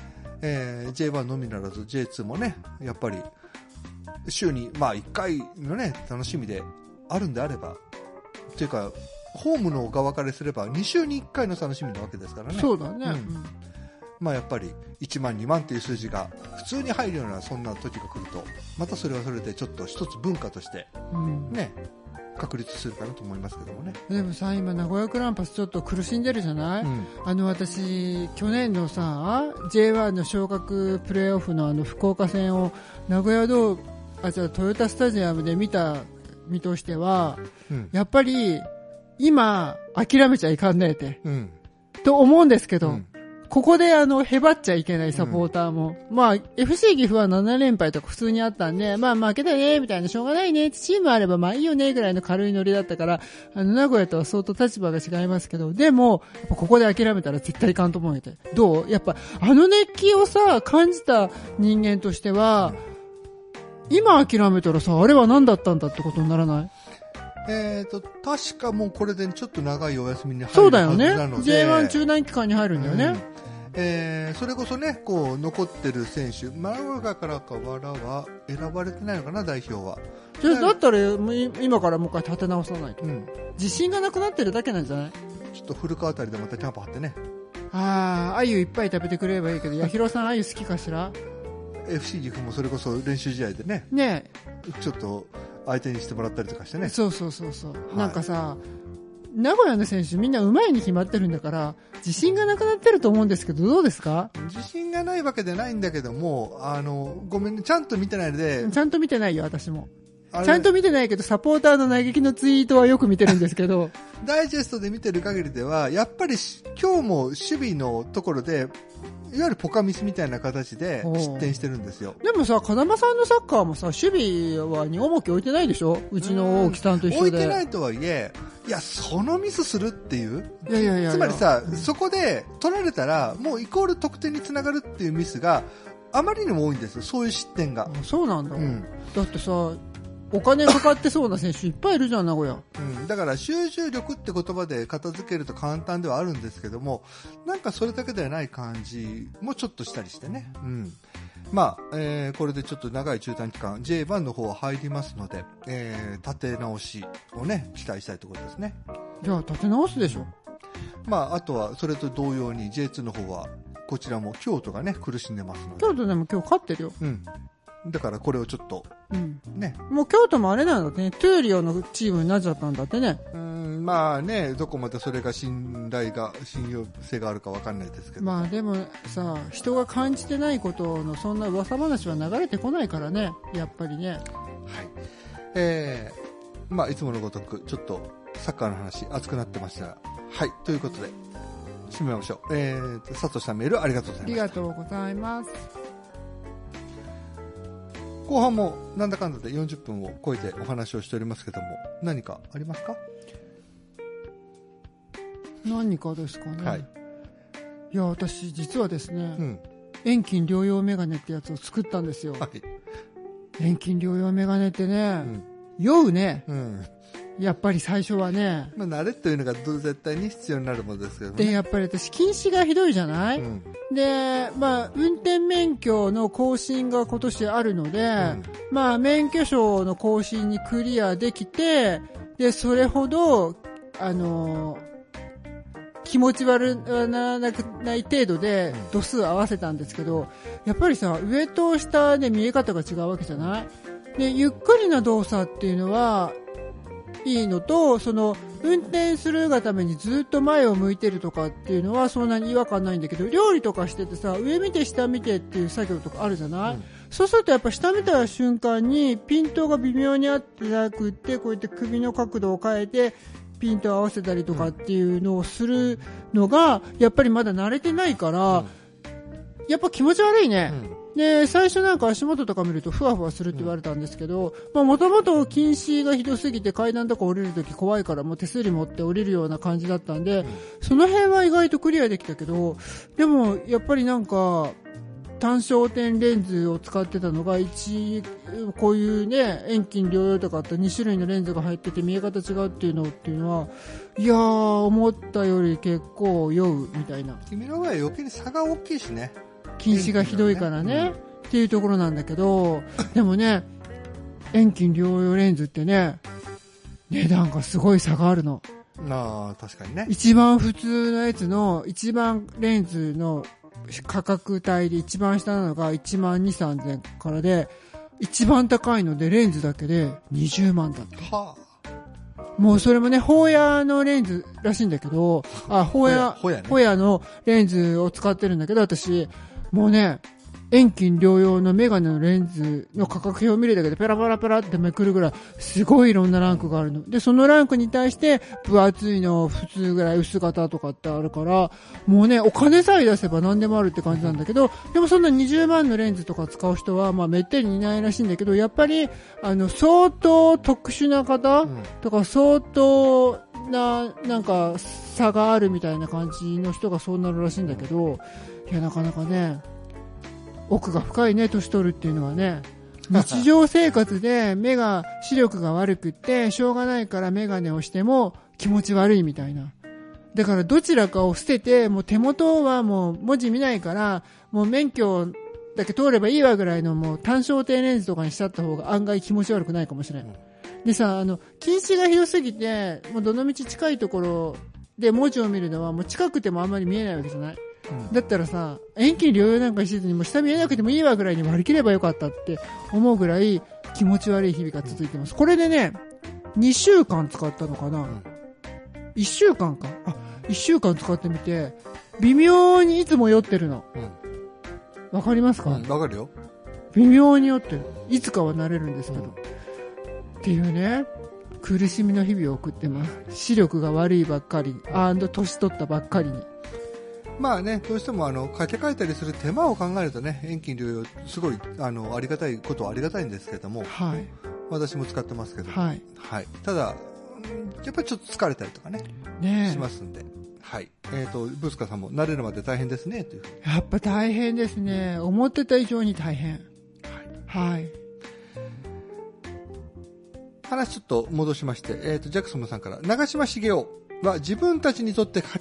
S1: J1 のみならず J2 もねやっぱり週にまあ1回のね楽しみであるんであればというかホームの側からすれば2週に1回の楽しみなわけですからね。
S2: そうだね、
S1: まあやっぱり1万2万っていう数字が普通に入るようなそんな時が来るとまたそれはそれでちょっと一つ文化としてね、確立するかなと思いますけどもね。
S2: でもさ今名古屋グランパスちょっと苦しんでるじゃない、私去年のさ J1 の昇格プレーオフの福岡戦を名古屋トヨタスタジアムで見た身としては、やっぱり今諦めちゃいかんねえって、 と思うんですけど、
S1: うん、
S2: ここでへばっちゃいけないサポーターも、まあ、FC 岐阜は7連敗とか普通にあったんで、まあ負けたね、みたいな、しょうがないね、チームあればまあいいよね、ぐらいの軽いノリだったから、名古屋とは相当立場が違いますけど、でも、やっぱここで諦めたら絶対いかんと思うよて。どうやっぱ、熱気をさ、感じた人間としては、今諦めたらさ、あれは何だったんだってことにならない？
S1: 確かもうこれでちょっと長いお休みに入
S2: そう
S1: る
S2: だよね。
S1: はずなので。
S2: J1 中断期間に入るんだよね。
S1: それこそね、こう、残ってる選手、マラガからかわらは選ばれてないのかな、代表は。
S2: だったら、今からもう一回立て直さないと。
S1: うん。
S2: 自信がなくなってるだけなんじゃない？
S1: ちょっと古川あたりでまたキャンプ張ってね。
S2: あゆいっぱい食べてくれればいいけど、八尋さんあゆ好きかしら？
S1: FC 岐阜もそれこそ練習試合でね。
S2: ね
S1: え。ちょっと相手にしてもらったりとかしてね。
S2: そう。
S1: はい、
S2: なんかさ、名古屋の選手みんな上手いに決まってるんだから、自信がなくなってると思うんですけど、どうですか？
S1: 自信がないわけでないんだけども、ごめんね、ちゃんと見てないので。
S2: ちゃんと見てないよ、私も。ちゃんと見てないけど、サポーターの嘆きのツイートはよく見てるんですけど。
S1: ダイジェストで見てる限りでは、やっぱり今日も守備のところで、いわゆるポカミスみたいな形で失点してるんですよ。
S2: でもさ、風間さんのサッカーもさ、守備に重き置いてないでしょ？うちの大木さんと一緒で。
S1: 置いてないとはいえ、いや、そのミスするっていう。
S2: いや
S1: つまりさ、そこで取られたら、もうイコール得点につながるっていうミスがあまりにも多いんですよ。そういう失点が。
S2: そうなんだ。だってさ、お金かかってそうな選手いっぱいいるじゃん、名古屋。
S1: だから集中力って言葉で片付けると簡単ではあるんですけども、なんかそれだけではない感じもちょっとしたりしてね。まあ、これでちょっと長い中断期間 J1 の方は入りますので、立て直しをね期待したいところですね。
S2: じゃあ立て直すでしょ。
S1: まああとはそれと同様に J2 の方はこちらも京都がね苦しんでますので。
S2: 京都でも今日勝ってるよ。
S1: だからこれをちょっと、ね。
S2: もう京都もあれなんだってね、トゥーリオのチームになっちゃったんだってね。
S1: まあね、どこまでそれが信用性があるかわかんないですけど。
S2: まあでもさ、人が感じてないことのそんな噂話は流れてこないからね、やっぱりね。
S1: はい。まあいつものごとくちょっとサッカーの話熱くなってましたが、はい、ということで締めましょう。佐藤さんメールありがとうございます。
S2: ありがとうございます。
S1: 後半もなんだかんだで40分を超えてお話をしておりますけども、何かありますか？
S2: 何かですかね。
S1: はい。
S2: いや、私実はですね、遠近療養メガネってやつを作ったんですよ。はい。遠近療養メガネってね、酔うね。やっぱり最初はね。
S1: まあ慣れというのが絶対に必要になるものですけどね。
S2: で、やっぱり私近視がひどいじゃない？で、まあ、運転免許の更新が今年あるので、まあ、免許証の更新にクリアできて、で、それほど、気持ち悪ならない程度で度数合わせたんですけど、やっぱりさ、上と下で見え方が違うわけじゃない？で、ゆっくりな動作っていうのは、いいのと、運転するがためにずっと前を向いてるとかっていうのはそんなに違和感ないんだけど、料理とかしててさ、上見て下見てっていう作業とかあるじゃない？そうするとやっぱ下見た瞬間にピントが微妙に合ってなくって、こうやって首の角度を変えてピントを合わせたりとかっていうのをするのがやっぱりまだ慣れてないから、やっぱ気持ち悪いね。で、最初なんか足元とか見るとふわふわするって言われたんですけど、まあもともと近視がひどすぎて階段とか降りるとき怖いからもう手すり持って降りるような感じだったんで、その辺は意外とクリアできたけど、でもやっぱりなんか単焦点レンズを使ってたのがこういうね、遠近両用とかあった2種類のレンズが入ってて見え方違うっていうのは、いやー思ったより結構酔うみたいな。
S1: 君の場合余計に差が大きいしね。
S2: 近視がひどいからね、っていうところなんだけど、でもね、遠近両用レンズってね、値段がすごい差があるの。
S1: 確かにね。
S2: 一番普通のやつの、一番レンズの価格帯で一番下なのが1万2、3000からで、一番高いのでレンズだけで20万だった。もうそれもね、ホーヤのレンズらしいんだけど、ホーヤのレンズを使ってるんだけど、私、もうね、 遠近両用のメガネのレンズの価格表を見るだけでペラペラペラってめくるぐらいすごいいろんなランクがあるので、そのランクに対して分厚いの普通ぐらい薄型とかってあるから、もうねお金さえ出せば何でもあるって感じなんだけど、でもそんな20万のレンズとか使う人はまあめったにいないらしいんだけど、やっぱり相当特殊な方とか相当なんか差があるみたいな感じの人がそうなるらしいんだけど、いやなかなかね奥が深いね、年取るっていうのはね。日常生活で視力が悪くってしょうがないからメガネをしても気持ち悪いみたいな。だからどちらかを捨てて、もう手元はもう文字見ないからもう免許だけ通ればいいわぐらいのもう単焦点レンズとかにしちゃった方が案外気持ち悪くないかもしれない。でさ、近視がひどすぎてもうどの道近いところで文字を見るのはもう近くてもあんまり見えないわけじゃない。だったらさ、遠近両用なんかしずにも下見えなくてもいいわぐらいに割り切ればよかったって思うぐらい気持ち悪い日々が続いてます。これでね2週間使ったのかな、1週間か、1週間使ってみて微妙にいつも酔ってるの。わかりますか？
S1: わかるよ。
S2: 微妙に酔ってる。いつかは慣れるんですけど、っていうね苦しみの日々を送ってます。視力が悪いばっかり年取ったばっかりに。
S1: まあね、どうしても掛け替えたりする手間を考えるとね、遠近両用すごいありがたいことはありがたいんですけども、
S2: はい、
S1: 私も使ってますけど、
S2: はい
S1: はい、ただやっぱりちょっと疲れたりとかねしますんで、はい、ブスカさんも慣れるまで大変ですねという。
S2: やっぱ大変ですね。思ってた以上に大変。はい、はい、
S1: 話ちょっと戻しまして、ジャクソンさんから長嶋茂雄は自分たちにとっては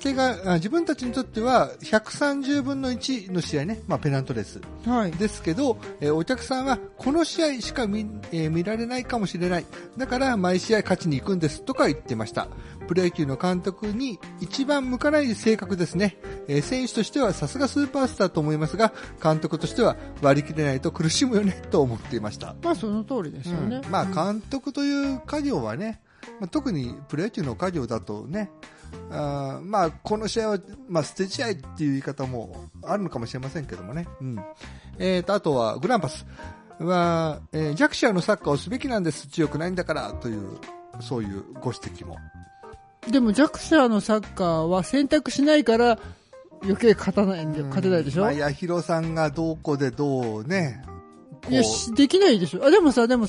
S1: 130分の1の試合ね、まあ、ペナントレース、はい、ですけど、お客さんはこの試合しか見られないかもしれない、だから毎試合勝ちに行くんですとか言ってました。プロ野球の監督に一番向かない性格ですね。選手としてはさすがスーパースターと思いますが、監督としては割り切れないと苦しむよねと思っていました。
S2: まあその通りですよね、
S1: まあ監督という家業はね、特にプロ野球の家業だとね、まあこの試合は、まあ、捨て試合っていう言い方もあるのかもしれませんけどもね、あとはグランパスは、弱者のサッカーをすべきなんです、強くないんだからという、そういうご指摘も。で
S2: も弱者のサッカーは選択しないから余計勝てないでしょ。
S1: 八尋さんがどこでどうね、
S2: いや、できないでしょ。でもさ、その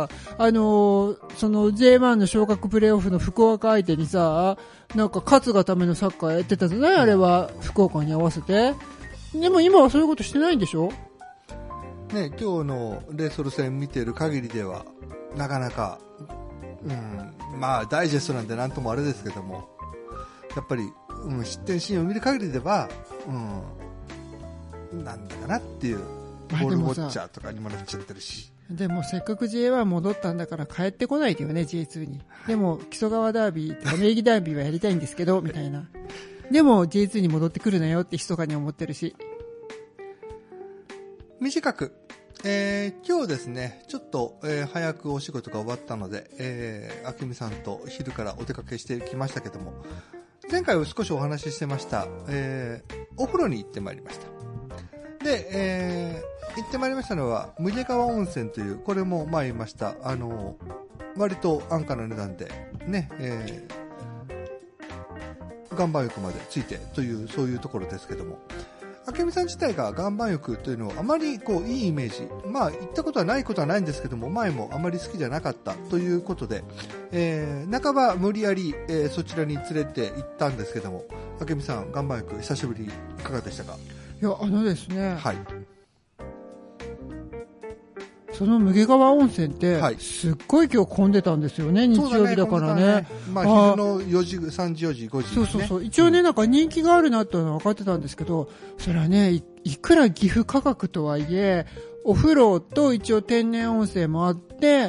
S2: J1 の昇格プレーオフの福岡相手にさ、なんか勝つがためのサッカーやってたじゃない、あれは福岡に合わせて。でも今はそういうことしてないんでしょ
S1: ね。今日のレイソル戦見てる限りではなかなか、まあダイジェストなんでなんともあれですけども、やっぱり、失点シーンを見る限りでは、なんだかなっていう。ボールウォッチャーとかにもなっちゃってるし。
S2: でもせっかく J1 戻ったんだから帰ってこないけどね、 J2 に。でも木曽川ダービーとか名義ダービーはやりたいんですけどみたいな。でも J2 に戻ってくるなよって密かに思ってるし。
S1: 短く、今日ですねちょっと、早くお仕事が終わったので、あけみさんと昼からお出かけしてきましたけども、前回少しお話ししてました、お風呂に行ってまいりました。で、行ってまいりましたのは無毛川温泉という、これも前言いました割と安価な値段でね、岩盤浴までついてという、そういうところですけども、明美さん自体が岩盤浴というのはあまりこういいイメージ、まあ行ったことはないことはないんですけども、前もあまり好きじゃなかったということで、半ば無理やり、そちらに連れて行ったんですけども、明美さん岩盤浴久しぶりいかがでしたか？
S2: いや、ですね、
S1: はい、
S2: その無毛川温泉って、はい、すっごい今日混んでたんですよね、日曜日だからね。
S1: まあ、昼の4時、3時、4時、5時、ね、
S2: そう。一応ね、なんか人気があるなってのは分かってたんですけど、それはね、いくら岐阜価格とはいえ、お風呂と一応天然温泉もあって、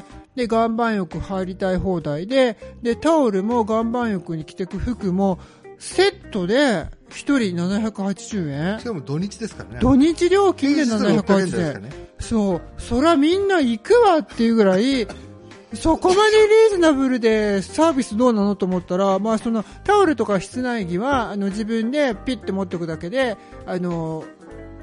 S2: で、岩盤浴入りたい放題で、タオルも岩盤浴に着てく服も、セットで、一人780円。
S1: しかも土日ですからね。
S2: 土日料金で780円。そう。そらみんな行くわっていうぐらい、そこまでリーズナブルでサービスどうなのと思ったら、まあそのタオルとか室内着は、自分でピッて持っておくだけで、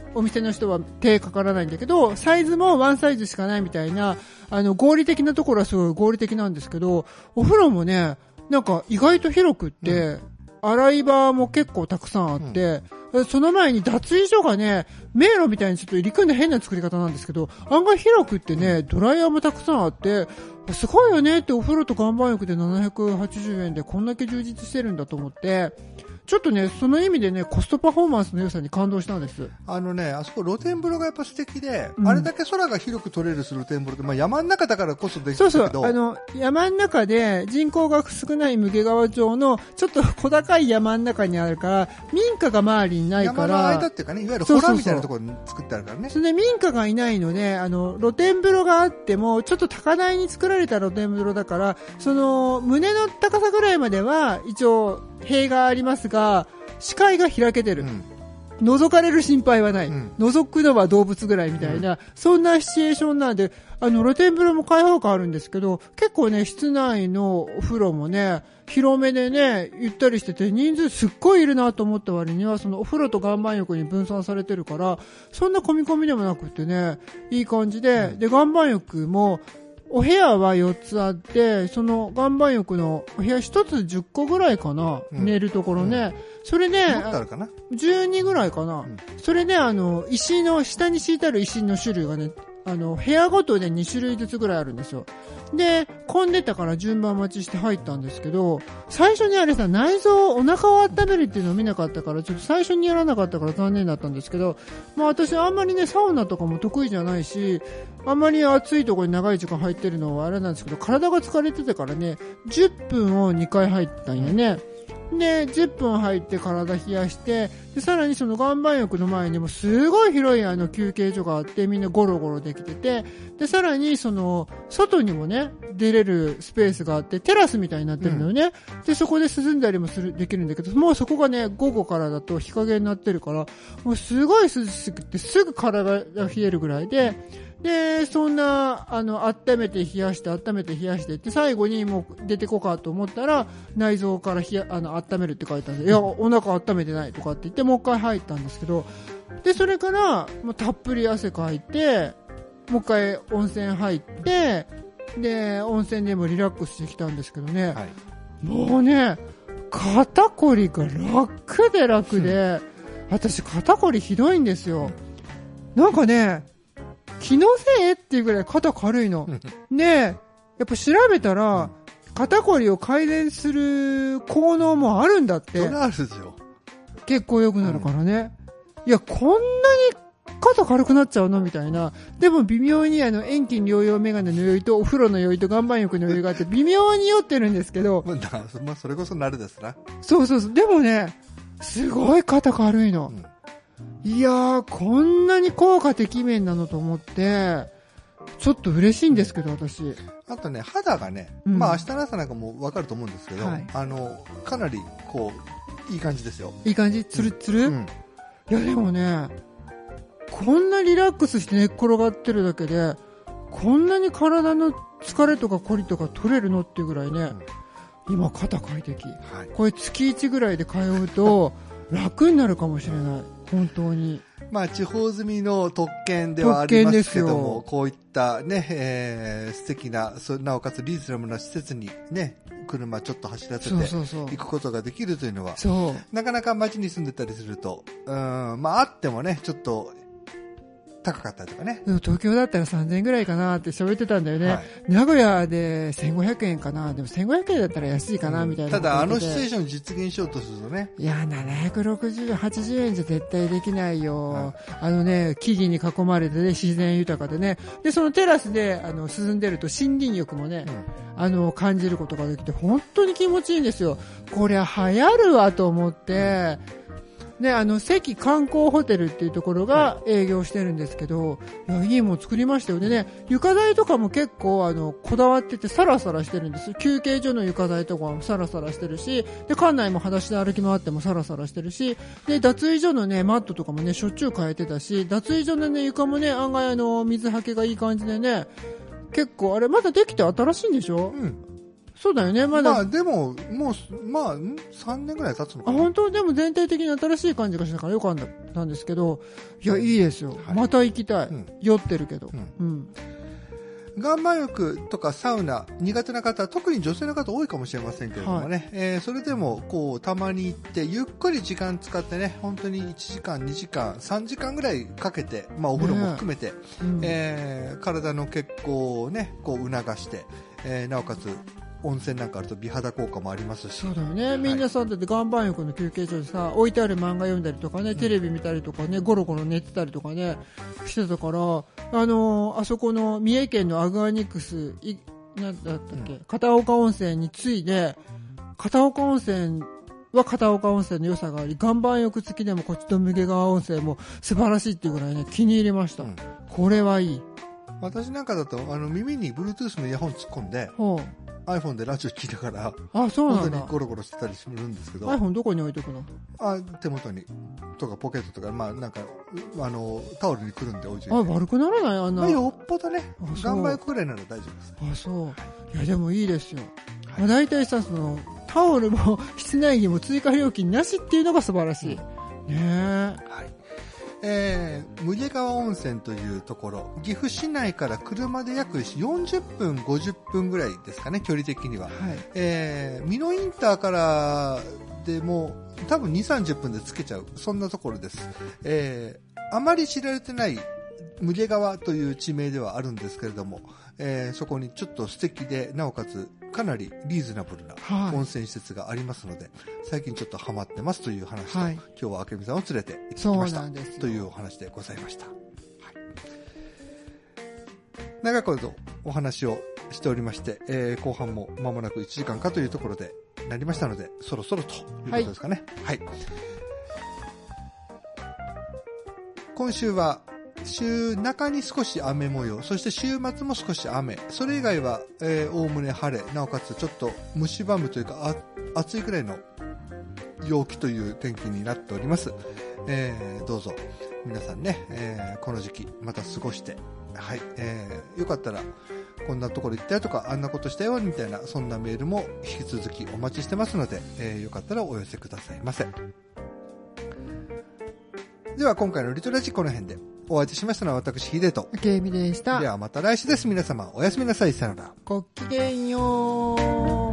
S2: お店の人は手かからないんだけど、サイズもワンサイズしかないみたいな、合理的なところはすごい合理的なんですけど、お風呂もね、なんか意外と広くって、洗い場も結構たくさんあって、その前に脱衣所がね、迷路みたいにちょっと入り組んだ変な作り方なんですけど、案外広くってね、ドライヤーもたくさんあって、すごいよねって、お風呂と岩盤浴で780円でこんだけ充実してるんだと思って、ちょっとね、その意味でね、コストパフォーマンスの良さに感動したんです。
S1: あそこ露天風呂がやっぱ素敵で、あれだけ空が広く取れる露天風呂って、山の中だからこそできるけど。そう
S2: そう、山の中で人口が少ない無毛川町の、ちょっと小高い山の中にあるから、民家が周りにないから。
S1: 山の間っていうかね、いわゆるホラーみたいなところに作ってあるからね。
S2: それで民家がいないので、露天風呂があっても、ちょっと高台に作られた露天風呂だから、胸の高さぐらいまでは、一応、塀がありますが、視界が開けてる。覗かれる心配はない。覗くのは動物ぐらいみたいな、そんなシチュエーションなんで、露天風呂も開放感あるんですけど、結構ね、室内のお風呂もね、広めでね、ゆったりしてて、人数すっごいいるなと思った割には、そのお風呂と岩盤浴に分散されてるから、そんな込み込みでもなくってね、いい感じで、で、岩盤浴も、お部屋は4つあって、その岩盤浴のお部屋1つ10個ぐらいかな、寝るところね。それで、12ぐらいかな。それで、石の、下に敷いてある石の種類がね、部屋ごとで2種類ずつぐらいあるんですよ。で、混んでたから順番待ちして入ったんですけど、最初にあれさ、内臓、お腹を温めるっていうのを見なかったから、ちょっと最初にやらなかったから残念だったんですけど、まあ私あんまりね、サウナとかも得意じゃないし、あんまり暑いところに長い時間入ってるのはあれなんですけど、体が疲れててからね、10分を2回入ったんよね。で、10分入って体冷やして、で、さらにその岩盤浴の前にもすごい広い休憩所があって、みんなゴロゴロできてて、で、さらに外にもね、出れるスペースがあって、テラスみたいになってるのよね。で、そこで涼んだりもできるんだけど、もうそこがね、午後からだと日陰になってるから、もうすごい涼しくて、すぐ体が冷えるぐらいで、で、そんな、温めて冷やしてって、最後にもう出てこかと思ったら、内臓から温めるって書いてあるんで、いや、お腹温めてないとかって言って、もう一回入ったんですけど、で、それから、もうたっぷり汗かいて、もう一回温泉入って、で、温泉でもリラックスしてきたんですけどね、はい、もうね、肩こりが楽で、私肩こりひどいんですよ。なんかね、気のせいっていうぐらい肩軽いの。で、やっぱ調べたら、肩こりを改善する効能もあるんだって。
S1: それあるんですよ。
S2: 結構良くなるからね。いや、こんなに肩軽くなっちゃうのみたいな。でも微妙に遠近療養メガネの酔いとお風呂の酔いと岩盤浴の酔いがあって微妙に酔ってるんですけど。
S1: まあ、それこそなるですな。
S2: そう。でもね、すごい肩軽いの。いやー、こんなに効果てきめんなのと思って、ちょっと嬉しいんですけど、私。
S1: あとね、肌がね、まあ明日の朝なんかもわかると思うんですけど、はい、かなり、いい感じですよ。
S2: いい感じ？ツルツル？いや、でもね、こんなリラックスして寝っ転がってるだけで、こんなに体の疲れとかコリとか取れるのっていうぐらいね、今肩快適。はい、これ月1ぐらいで通うと、楽になるかもしれない。本当に。
S1: まあ、地方住みの特権ではありますけども、こういったね、素敵な、なおかつリーズナブルな施設にね、車ちょっと走らせて行くことができるというのは、なかなか街に住んでたりすると、まああってもね、ちょっと、高かったりとかね。
S2: 東京だったら3000円ぐらいかなって喋ってたんだよね。はい、名古屋で1500円かな。でも1500円だったら安いかなみたいな。
S1: ただシチュエーション実現しようとするとね。
S2: いや、760、80円じゃ絶対できないよ。木々に囲まれてね、自然豊かでね。で、そのテラスで、涼んでると森林浴もね、感じることができて、本当に気持ちいいんですよ。こりゃ流行るわと思って、ね、関観光ホテルっていうところが営業してるんですけど、いや、いいもん作りましたよ。でね、床材とかも結構こだわっててサラサラしてるんです。休憩所の床材とかもサラサラしてるし、で、館内も裸足で歩き回ってもサラサラしてるし、で、脱衣所のね、マットとかもね、しょっちゅう変えてたし、脱衣所のね、床もね、案外水はけがいい感じでね、結構、あれ、まだできて新しいんでしょ？ そうだよね、まだ。
S1: まあでも、もう、まあ、3年ぐらい経つのかな。
S2: 本当でも全体的に新しい感じがしたからよかったんですけど、いや、いいですよ。
S1: はい、
S2: また行きたい。
S1: うん、
S2: 酔ってるけど。
S1: 岩盤浴とかサウナ苦手な方、特に女性の方多いかもしれませんけれどもね、はい、それでもこうたまに行ってゆっくり時間使ってね、本当に1時間2時間3時間ぐらいかけて、まあ、お風呂も含めて、体の血行をねこう促して、なおかつ温泉なんかあると美肌効果もありますし。
S2: そうだよね、みんなさ、だって岩盤浴の休憩所でさ、置いてある漫画読んだりとかね、テレビ見たりとかね、ゴロゴロ寝てたりとかねしてたから、あそこの三重県のアグアニクスなんだったっけ、片岡温泉に次いで、片岡温泉は片岡温泉の良さがあり、岩盤浴付きでもこっちの無毛川温泉も素晴らしいっていうぐらいね気に入りました、これはいい。
S1: 私なんかだと耳に Bluetooth のイヤホン突っ込んで、iPhone でラジオ聞いたから、
S2: そうなんだ、
S1: 本当にゴロゴロしてたりするんですけど。
S2: iPhone どこに置いとくの？
S1: 手元にとかポケットとか、まあなんかタオルにくるんで置いて。
S2: 悪くならない？ま
S1: あ、よっぽどね、岩盤浴くらいなら大丈夫です。
S2: そう。いやでもいいですよ。まあ、大体さ、そのタオルも室内着も追加料金なしっていうのが素晴らしい。ね。
S1: はい。無毛川温泉というところ、岐阜市内から車で約40分50分ぐらいですかね、距離的には。はい、美濃インターからでも多分 2,30 分で着けちゃう、そんなところです。あまり知られてない無毛川という地名ではあるんですけれども、そこにちょっと素敵でなおかつかなりリーズナブルな温泉施設がありますので、最近ちょっとハマってますという話と、今日は明美さんを連れて行ってきましたというお話でございました。はい、長くお話をしておりまして、後半も間もなく1時間かというところでなりましたので、そろそろということですかね。はい、今週は週中に少し雨模様、そして週末も少し雨、それ以外はおおむね晴れ、なおかつちょっと蝕むというか暑いくらいの陽気という天気になっております。どうぞ皆さんね、この時期また過ごして、はい、よかったらこんなところ行ったよとかあんなことしたよみたいな、そんなメールも引き続きお待ちしてますので、よかったらお寄せくださいませ。では今回のリトラジこの辺で。お相手しましたのは私ヒデと
S2: 明美でした。
S1: ではまた来週です。皆様おやすみなさい。さよなら。
S2: ごきげんよう。